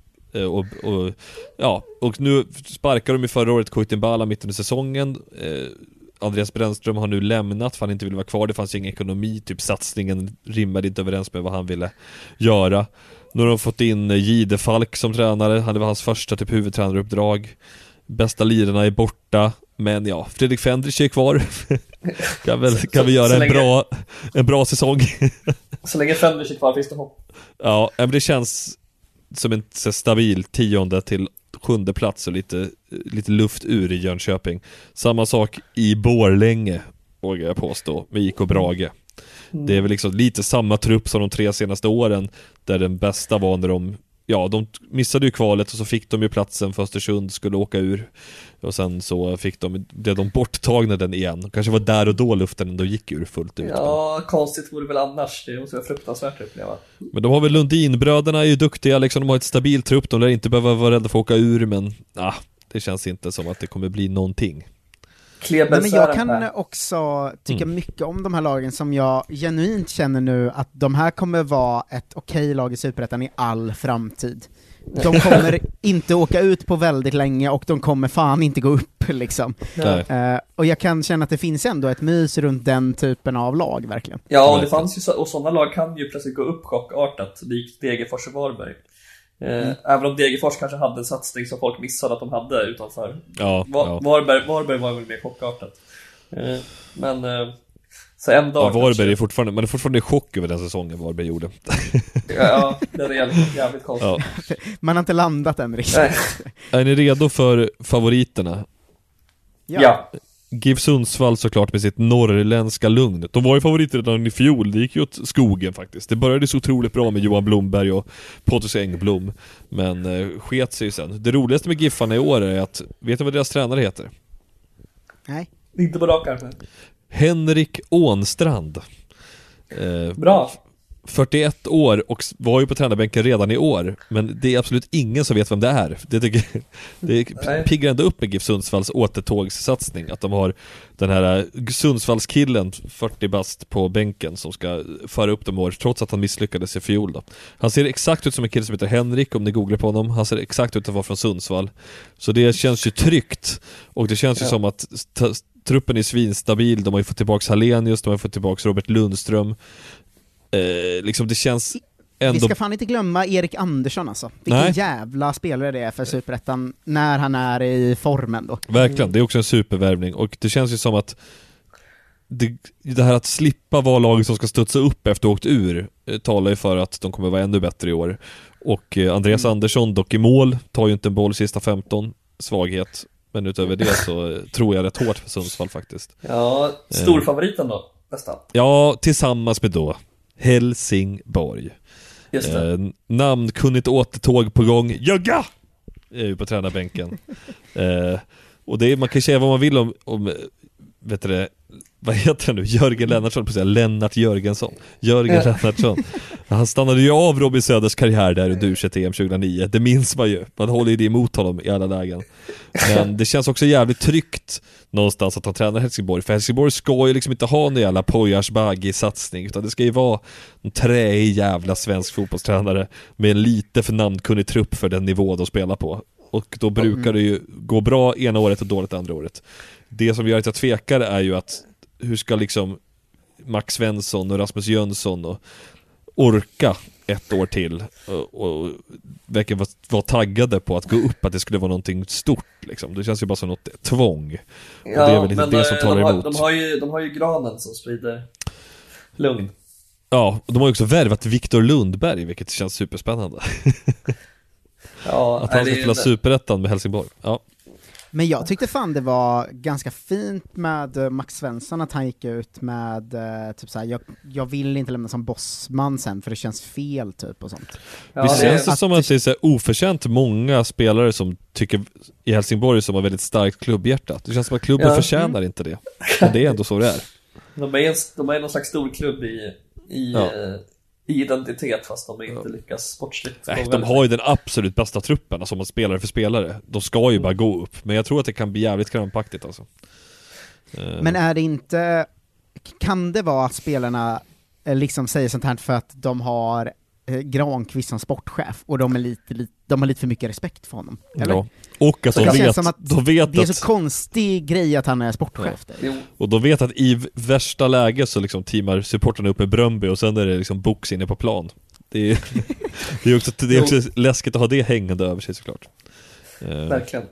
Och nu sparkar de i förra året Kuitimbala mitten i säsongen. Andreas Brännström har nu lämnat för han inte ville vara kvar. Det fanns ju ingen ekonomi, typ satsningen rimmade inte överens med vad han ville göra. Nu har de fått in Gide Falk som tränare. Det var hans första typ huvudtränaruppdrag. Bästa lirarna är borta. Men ja, Fredrik Fendrich är kvar. kan vi göra en bra säsong. Så länge Fendrich är kvar finns det hopp. Ja, men det känns som en stabil 10:e till 7:e plats och lite luft ur i Jönköping. Samma sak i Borlänge, vågar jag påstå, med IK Brage. Det är väl liksom lite samma trupp som de 3 senaste åren, där den bästa var när de missade ju kvalet och så fick de ju platsen för Östersund skulle åka ur. Och sen så blev de borttagna den igen. Kanske var där och då luften ändå gick ur fullt ut. Ja, konstigt vore väl annars. Det måste vara fruktansvärt uppleva. Men de har väl Lundinbröderna är ju duktiga liksom, de har ett stabilt trupp. De lär inte behöva vara rädda för att åka ur, men det känns inte som att det kommer bli någonting. Men jag kan också tycka mycket om de här lagen som jag genuint känner nu att de här kommer vara ett okej lag i Superettan i all framtid. De kommer inte åka ut på väldigt länge och de kommer fan inte gå upp liksom. Och jag kan känna att det finns ändå ett mys runt den typen av lag verkligen. Ja, och det fanns ju och sådana lag kan ju plötsligt gå upp chockartat, likt Degerfors och Varberg. Även om Degerfors kanske hade en satsning som folk missade att de hade utanför. Varberg var väl mer chockartat. Men så en dag Varberg är fortfarande, man är fortfarande i chock över den säsongen Varberg gjorde. Ja, det är jävligt konstigt. Man har inte landat än riktigt. Är ni redo för favoriterna? Ja. GIF Sundsvall såklart med sitt norrländska lugn. De var ju favoriter redan i fjol. Det gick ju åt skogen faktiskt. Det började så otroligt bra med Johan Blomberg och Pontus Engblom, men sket sig ju sen. Det roligaste med Giffarna i år är att, vet ni vad deras tränare heter? Nej. Inte på rak arm. Henrik Ånstrand. Bra. 41 år och var ju på tränarbänken redan i år. Men det är absolut ingen som vet vem det är. Det piggar ändå upp med GIF Sundsvalls återtågssatsning. Att de har den här Sundsvallskillen 40 bast på bänken som ska föra upp dem år, trots att han misslyckades i fjol då. Han ser exakt ut som en kille som heter Henrik, om ni googlar på honom. Han ser exakt ut att vara från Sundsvall. Så det känns ju tryggt. Och det känns ju som att truppen är svinstabil. De har ju fått tillbaka Hallenius, de har fått tillbaka Robert Lundström. Liksom det känns ändå... Vi ska fan inte glömma Erik Andersson alltså. Vilken jävla spelare det är för Superettan när han är i formen då. Verkligen, det är också en supervärvning. Och det känns ju som att det här att slippa vara laget som ska studsa upp efter att åkt ur talar ju för att de kommer vara ännu bättre i år. Och Andreas Andersson dock i mål, tar ju inte en boll sista 15, svaghet. Men utöver det så tror jag rätt hårt för Sundsvall faktiskt. Ja, storfavoriten då nästan. Ja, tillsammans med då Helsingborg. Just det. Namnkunnigt återtåg på gång. Jögga! På tränarbänken. Och det är, man kan säga vad man vill om vet du det, vad heter han nu? Jörgen Lennartsson, på att säga Lennart Jörgensson. Lennartsson. Han stannade ju av Robin Söders karriär där under U21-EM 2009. Det minns man ju. Man håller ju det emot honom i alla lägen. Men det känns också jävligt tryggt någonstans att han tränar Helsingborg. För Helsingborg ska ju liksom inte ha en jävla Pojarsbaghi-satsning, utan det ska ju vara en träig jävla svensk fotbollstränare med en lite för namnkunnig trupp för den nivå de spelar på. Och då brukar det ju gå bra ena året och dåligt andra året. Det som gör att jag tvekar är ju att hur ska liksom Max Svensson och Rasmus Jönsson och orka ett år till och verkligen vara taggade på att gå upp, att det skulle vara någonting stort liksom. Det känns ju bara som något tvång. Och det är väl lite det som talar emot. De har ju Granen som sprider lugn. Ja, och de har ju också värvat Viktor Lundberg, vilket känns superspännande. Ja, att han ska spela Superettan med Helsingborg. Ja. Men jag tyckte fan det var ganska fint med Max Svensson att han gick ut med typ såhär, jag vill inte lämna som bossman sen för det känns fel typ och sånt. Ja, det känns det som att det är så oförtjänt många spelare som tycker i Helsingborg som har väldigt starkt klubbhjärta. Det känns som att klubben förtjänar inte det. Men det är ändå så det är. De är någon slags stor klubb i identitet, fast de inte lyckas sportsligt. Nej, de har ju den absolut bästa truppen, alltså, som spelare för spelare. De ska ju bara gå upp, men jag tror att det kan bli jävligt krampaktigt alltså. Men är det inte, kan det vara att spelarna liksom säger sånt här för att de har Granqvist som sportchef och de har lite för mycket respekt för honom, eller? Ja. Och att de vet det är så konstig grej att han är sportchef. Ja. Och de vet att i värsta läge så liksom teamar supporterna upp med Bröndby och sen är det liksom box inne på plan. Det är också läskigt att ha det hängande över sig såklart. Verkligen.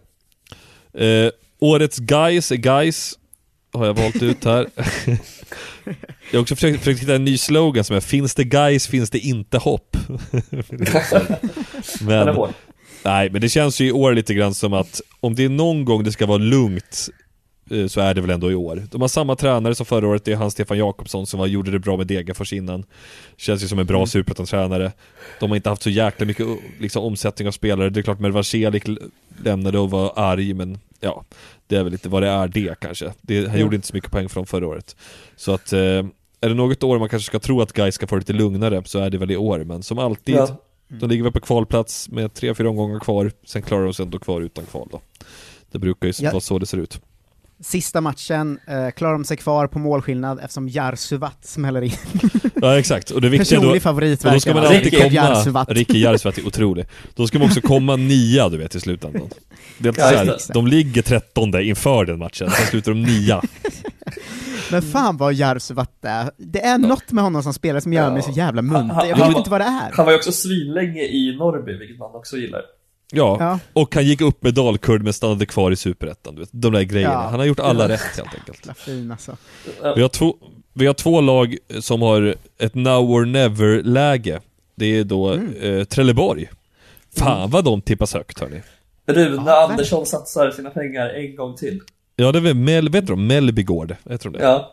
Årets guys är guys har jag valt ut här. Jag har också försökt hitta en ny slogan som är: finns det guys, finns det inte hopp. Men det känns ju i år lite grann som att om det är någon gång det ska vara lugnt så är det väl ändå i år. De har samma tränare som förra året, det är han Stefan Jakobsson som gjorde det bra med Degerfors innan. Känns ju som en bra superettan-tränare. De har inte haft så jäkla mycket liksom, omsättning av spelare. Det är klart, Mervarsielik lämnade och var arg, men ja, det är väl lite vad det är det kanske. Han gjorde inte så mycket poäng från förra året. Så att är det något år man kanske ska tro att guys ska få lite lugnare, så är det väl i år. Men som alltid, de ligger väl på kvalplats med 3-4 omgångar kvar. Sen klarar de sig ändå kvar utan kval då. Det brukar ju vara så det ser ut. Sista matchen klarar de sig kvar på målskillnad eftersom Jarsuvat smäller in. Ja, exakt. Och det viktiga personlig favorit. Och då ska man alltid komma Ricky Jarsuvat är otrolig. Då ska man också komma 9, du vet, i slutändan. Det är så här, de ligger 13:e inför den matchen. Sen slutar de 9. Men fan vad Jarsuvat är. Det är något med honom som spelar som gör mig så jävla munter. Jag vet inte vad det är. Han var ju också svinlänge i Norrby, vilket man också gillar. Ja, och han gick upp med Dalkurd men stannade kvar i Superettan, du vet, de där grejerna. Ja, han har gjort alla rätt helt enkelt. Fin, alltså. Vi har 2 lag som har ett now or never läge. Det är då Trelleborg. Fan vad de tippas högt, hörni. Rune Andersson satsar sina pengar en gång till. Ja, det är Mellbygård, jag tror det. Ja.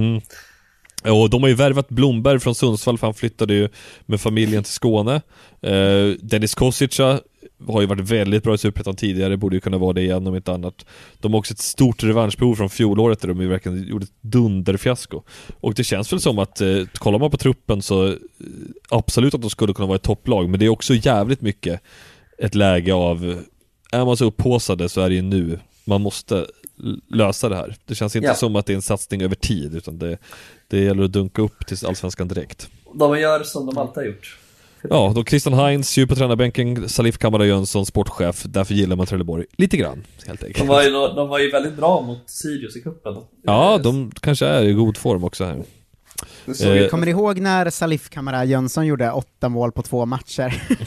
Och de har ju värvat Blomberg från Sundsvall, för han flyttade ju med familjen till Skåne. Dennis Kosica har ju varit väldigt bra i Superettan tidigare, borde ju kunna vara det igen om inte annat. De har också ett stort revanschbehov från fjolåret där de ju verkligen gjorde ett dunderfiasko. Och det känns väl som att kollar man på truppen så absolut att de skulle kunna vara ett topplag, men det är också jävligt mycket ett läge av, är man så upphåsade så är det ju nu man måste lösa det här. Det känns inte som att det är en satsning över tid, utan det gäller att dunka upp till Allsvenskan direkt. De gör som de alltid har gjort. Ja, då Christian Heinz ju på tränarbänken, Salif Kamara Jönsson sportchef, därför gillar man Trelleborg lite grann, helt enkelt. De var ju väldigt bra mot Sirius i kuppen. Ja, de kanske är i god form också här. Kommer ni ihåg när Salif Kamara Jönsson gjorde 8 mål på 2 matcher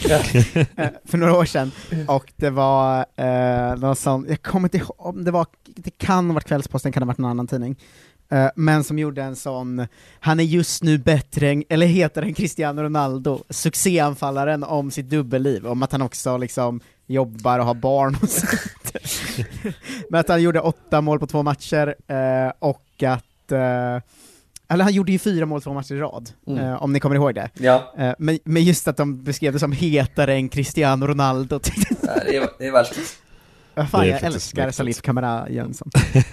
för några år sedan? Och det var någon sån, jag kommer inte ihåg om det kan ha varit Kvällsposten, kan ha varit någon annan tidning. Men som gjorde en sån, han är just nu bättre än, eller heter än Cristiano Ronaldo, succéanfallaren, om sitt dubbelliv, om att han också liksom jobbar och har barn och sånt. Men att han gjorde 8 mål på 2 matcher och att eller han gjorde ju 4 mål 2 matcher i rad, om ni kommer ihåg det. Ja. Men just att de beskrev det som hetare än Cristiano Ronaldo. Det är värst. Fan, jag älskar Salif Kamara Jönsson.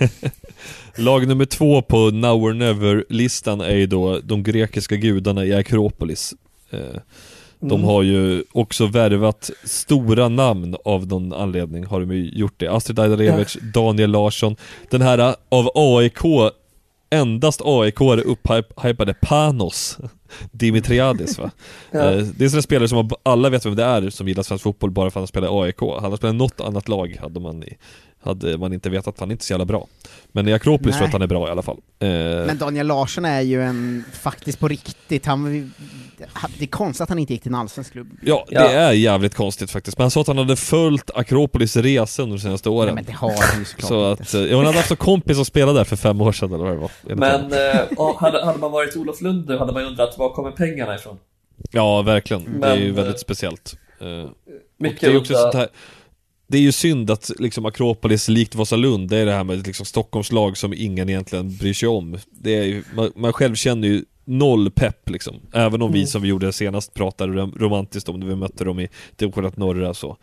Lag nummer 2 på Now or Never-listan är ju då de grekiska gudarna i Akropolis. De har ju också värvat stora namn av någon anledning, har de ju gjort det. Astrid Ajdarevic, Daniel Larsson, den här av AIK, endast AIK upphypade Panos Dimitriadis, va? Det är sådana spelare som alla vet vem det är, som gillar svensk fotboll bara för att han spelar i AIK. Hade han spelat något annat lag hade man inte vetat att han inte är så jävla bra. Men i Akropolis tror jag att han är bra i alla fall. Men Daniel Larsson är ju faktiskt på riktigt, det är konstigt att han inte gick till en allsvensk klubb. Ja, det är jävligt konstigt faktiskt. Men han sa att han hade följt Akropolis resa under de senaste åren. Nej, men det har han ju såklart. Så att, han hade haft en kompis som spelade där för 5 år sedan eller vad det var. Men hade man varit Olof Lund nu hade man undrat var kommer pengarna ifrån? Ja, verkligen. Det är ju väldigt speciellt. Mycket det är också sånt här. Det är ju synd att liksom Akropolis likt Vasalund, det är det här med liksom Stockholms lag som ingen egentligen bryr sig om. Det är ju, man själv känner ju noll pepp liksom. Även om vi som vi gjorde senast pratade romantiskt om när vi mötte dem i Division norra så.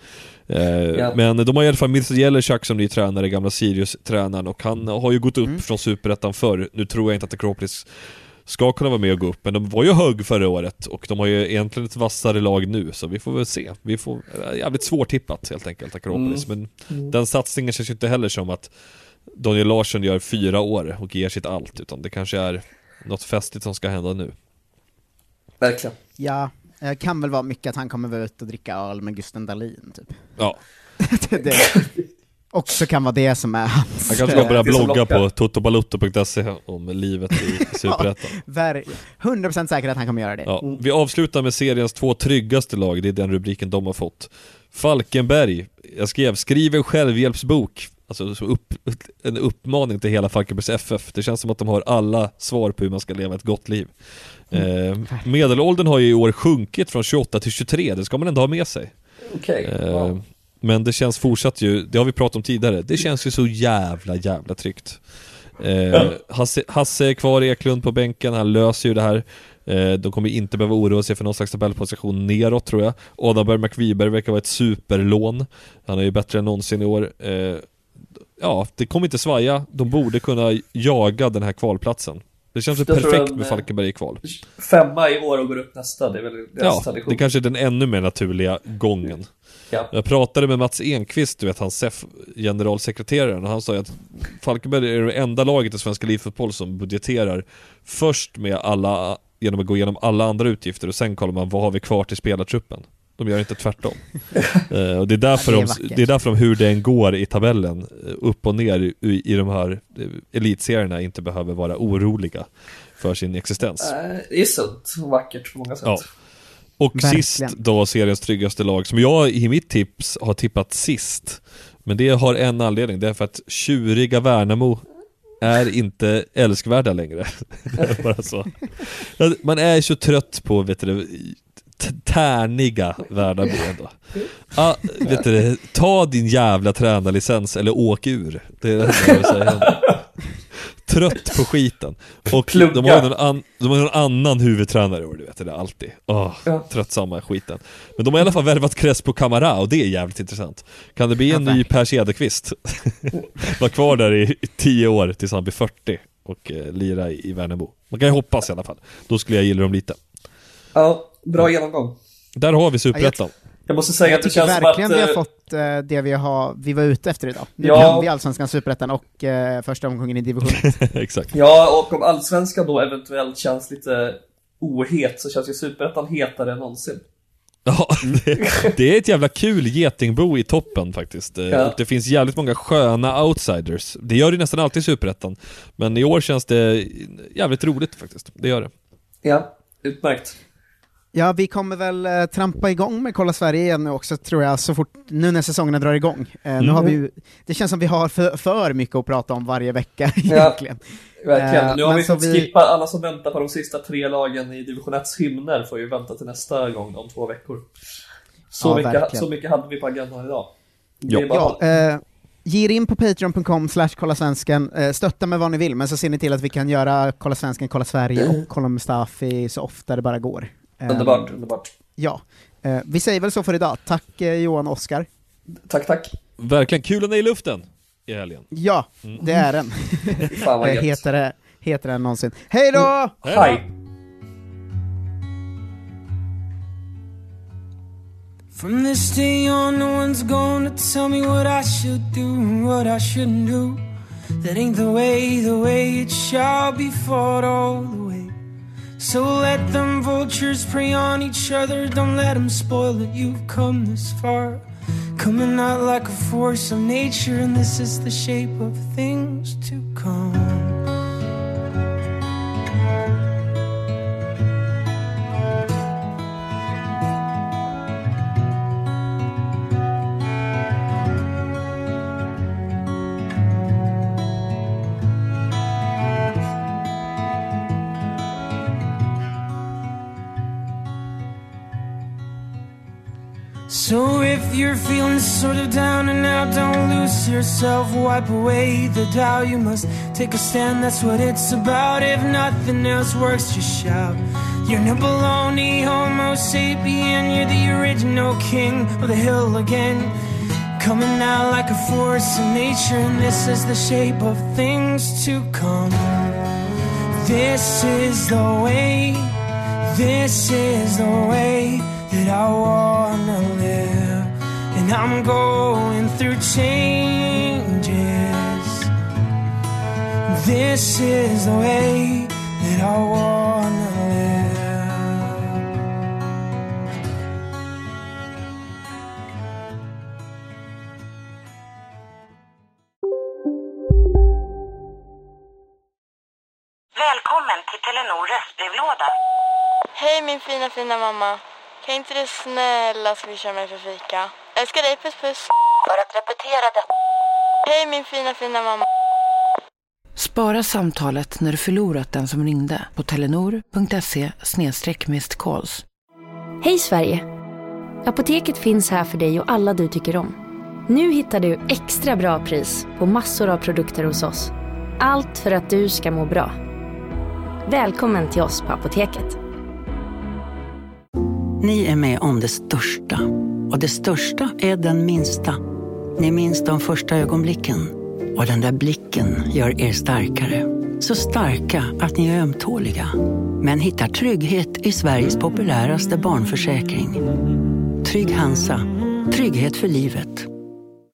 Men de har i alla fall Mirza Jelerchak som ny tränare, gamla Sirius-tränaren, och han har ju gått upp från Superettan förr. Nu tror jag inte att Akropolis ska kunna vara med och gå upp, men de var ju hög förra året och de har ju egentligen ett vassare lag nu, så vi får väl se. Vi får jävligt svårtippat helt enkelt Akropolis, men den satsningen känns ju inte heller som att Daniel Larsson gör 4 år och ger sitt allt, utan det kanske är något festligt som ska hända nu. Verkligen. Ja, det kan väl vara mycket att han kommer vara ut och dricka öl med Gusten Dahlin typ. Ja. det också kan vara det som är hans. Han kanske ska börja blogga på totobalotto.se om livet i Superettan. 100% säker att han kommer göra det. Ja. Vi avslutar med seriens 2 tryggaste lag. Det är den rubriken de har fått. Falkenberg, jag skriv en självhjälpsbok. Alltså en uppmaning till hela Falkenbergs FF. Det känns som att de har alla svar på hur man ska leva ett gott liv. Medelåldern har ju i år sjunkit från 28 till 23. Det ska man ändå ha med sig. Wow. Men det känns fortsatt ju, det har vi pratat om tidigare, det känns ju så jävla tryggt. Hasse är kvar i Eklund på bänken, han löser ju det här. De kommer inte behöva oroa sig för någon slags tabellposition neråt, tror jag. Adalberg McViberg verkar vara ett superlån. Han är ju bättre än någonsin i år. Ja, det kommer inte svaja. De borde kunna jaga den här kvalplatsen. Det känns ju perfekt med Falkenberg i kval. 5 i år och går upp nästa. Det är väl deras tradition. Det kanske är den ännu mer naturliga gången. Ja. Jag pratade med Mats Enqvist, du vet, hans generalsekreteraren, och han sa att Falkenberg är det enda laget i svenska livfotboll som budgeterar först med genom att gå igenom alla andra utgifter och sen kollar man vad har vi kvar till spelartruppen. De gör inte tvärtom. Och det är därför hur det än går i tabellen upp och ner i de här elitserierna inte behöver vara oroliga för sin existens. Det är sunt och vackert på många sätt. Ja. Och verkligen. Sist då seriens tryggaste lag, som jag i mitt tips har tippat sist. Men det har en anledning, det är för att tjuriga Värnamo är inte älskvärda längre. Det är bara så. Man är så trött på, vet du, tärniga Värnamo ändå. Vet du, ta din jävla tränarlicens eller åk ur. Det är det jag vill säga. Trött på skiten. Och de har någon annan huvudtränare, du vet det alltid. Tröttsamma skiten. Men de har i alla fall värvat Crespo Camara, och det är jävligt intressant. Kan det bli en ny Per Cederqvist? Var kvar där i 10 år tills han blir 40 och lira i Värnamo. Man kan ju hoppas i alla fall. Då skulle jag gilla dem lite. Ja, bra genomgång. Där har vi Superettan. Jag måste säga att det känns verkligen som att vi har fått det vi var ute efter idag. Nu kan vi Allsvenskan, Superettan och första omgången i division 1. Exakt. Ja, och om Allsvenskan då eventuellt känns lite ohet, så känns ju Superettan hetare än någonsin. Ja, det är ett jävla kul getingbo i toppen faktiskt. Och det finns jävligt många sköna outsiders. Det gör det nästan alltid i Superettan. Men i år känns det jävligt roligt faktiskt. Det gör det. Ja, utmärkt. Ja, vi kommer väl trampa igång med Kolla Sverige igen nu också, tror jag, så fort nu när säsongerna drar igång. Nu har vi det känns som vi har för mycket att prata om varje vecka egentligen. Verkligen. Nu har vi fått skippa alla som väntar på de sista 3 lagen i division 1:s hymner får ju vänta till nästa gång om 2 veckor. Så mycket hade vi på agendan idag. Ge er in på patreon.com/kollasvenskan, stötta med vad ni vill, men så ser ni till att vi kan göra Kolla Svenskan, Kolla Sverige och Kolla Mustafi så ofta det bara går. Underbart. Ja, vi säger väl så för idag. Tack Johan och Oskar. Tack. Verkligen kul att ni är i luften i helgen. Ja, det är den. Fan vad heter det än någonsin. Hej då! Hej! From this day on, no one's gonna tell me what I should do and what I shouldn't do. That ain't the way it shall be fought all the way. So let them vultures prey on each other, don't let them spoil it, you've come this far. Coming out like a force of nature, and this is the shape of things to come. So if you're feeling sort of down and out, don't lose yourself, wipe away the doubt. You must take a stand, that's what it's about. If nothing else works, just shout. You're no baloney, homo sapien. You're the original king of the hill again. Coming out like a force of nature, and this is the shape of things to come. This is the way, this is the way that I wanna live. And I'm going through changes. This is the way that I wanna live. Välkommen till Telenor röstbrevlåda. Hej min fina mamma. Kan inte du snälla swisha mig för fika? Älskar dig, puss puss. För att repetera det. Hej min fina mamma. Spara samtalet när du förlorat den som ringde på telenor.se/missed-calls. Hej Sverige! Apoteket finns här för dig och alla du tycker om. Nu hittar du extra bra pris på massor av produkter hos oss. Allt för att du ska må bra. Välkommen till oss på Apoteket. Ni är med om det största. Och det största är den minsta. Ni minns de första ögonblicken. Och den där blicken gör er starkare. Så starka att ni är ömtåliga. Men hittar trygghet i Sveriges populäraste barnförsäkring. Trygg Hansa. Trygghet för livet.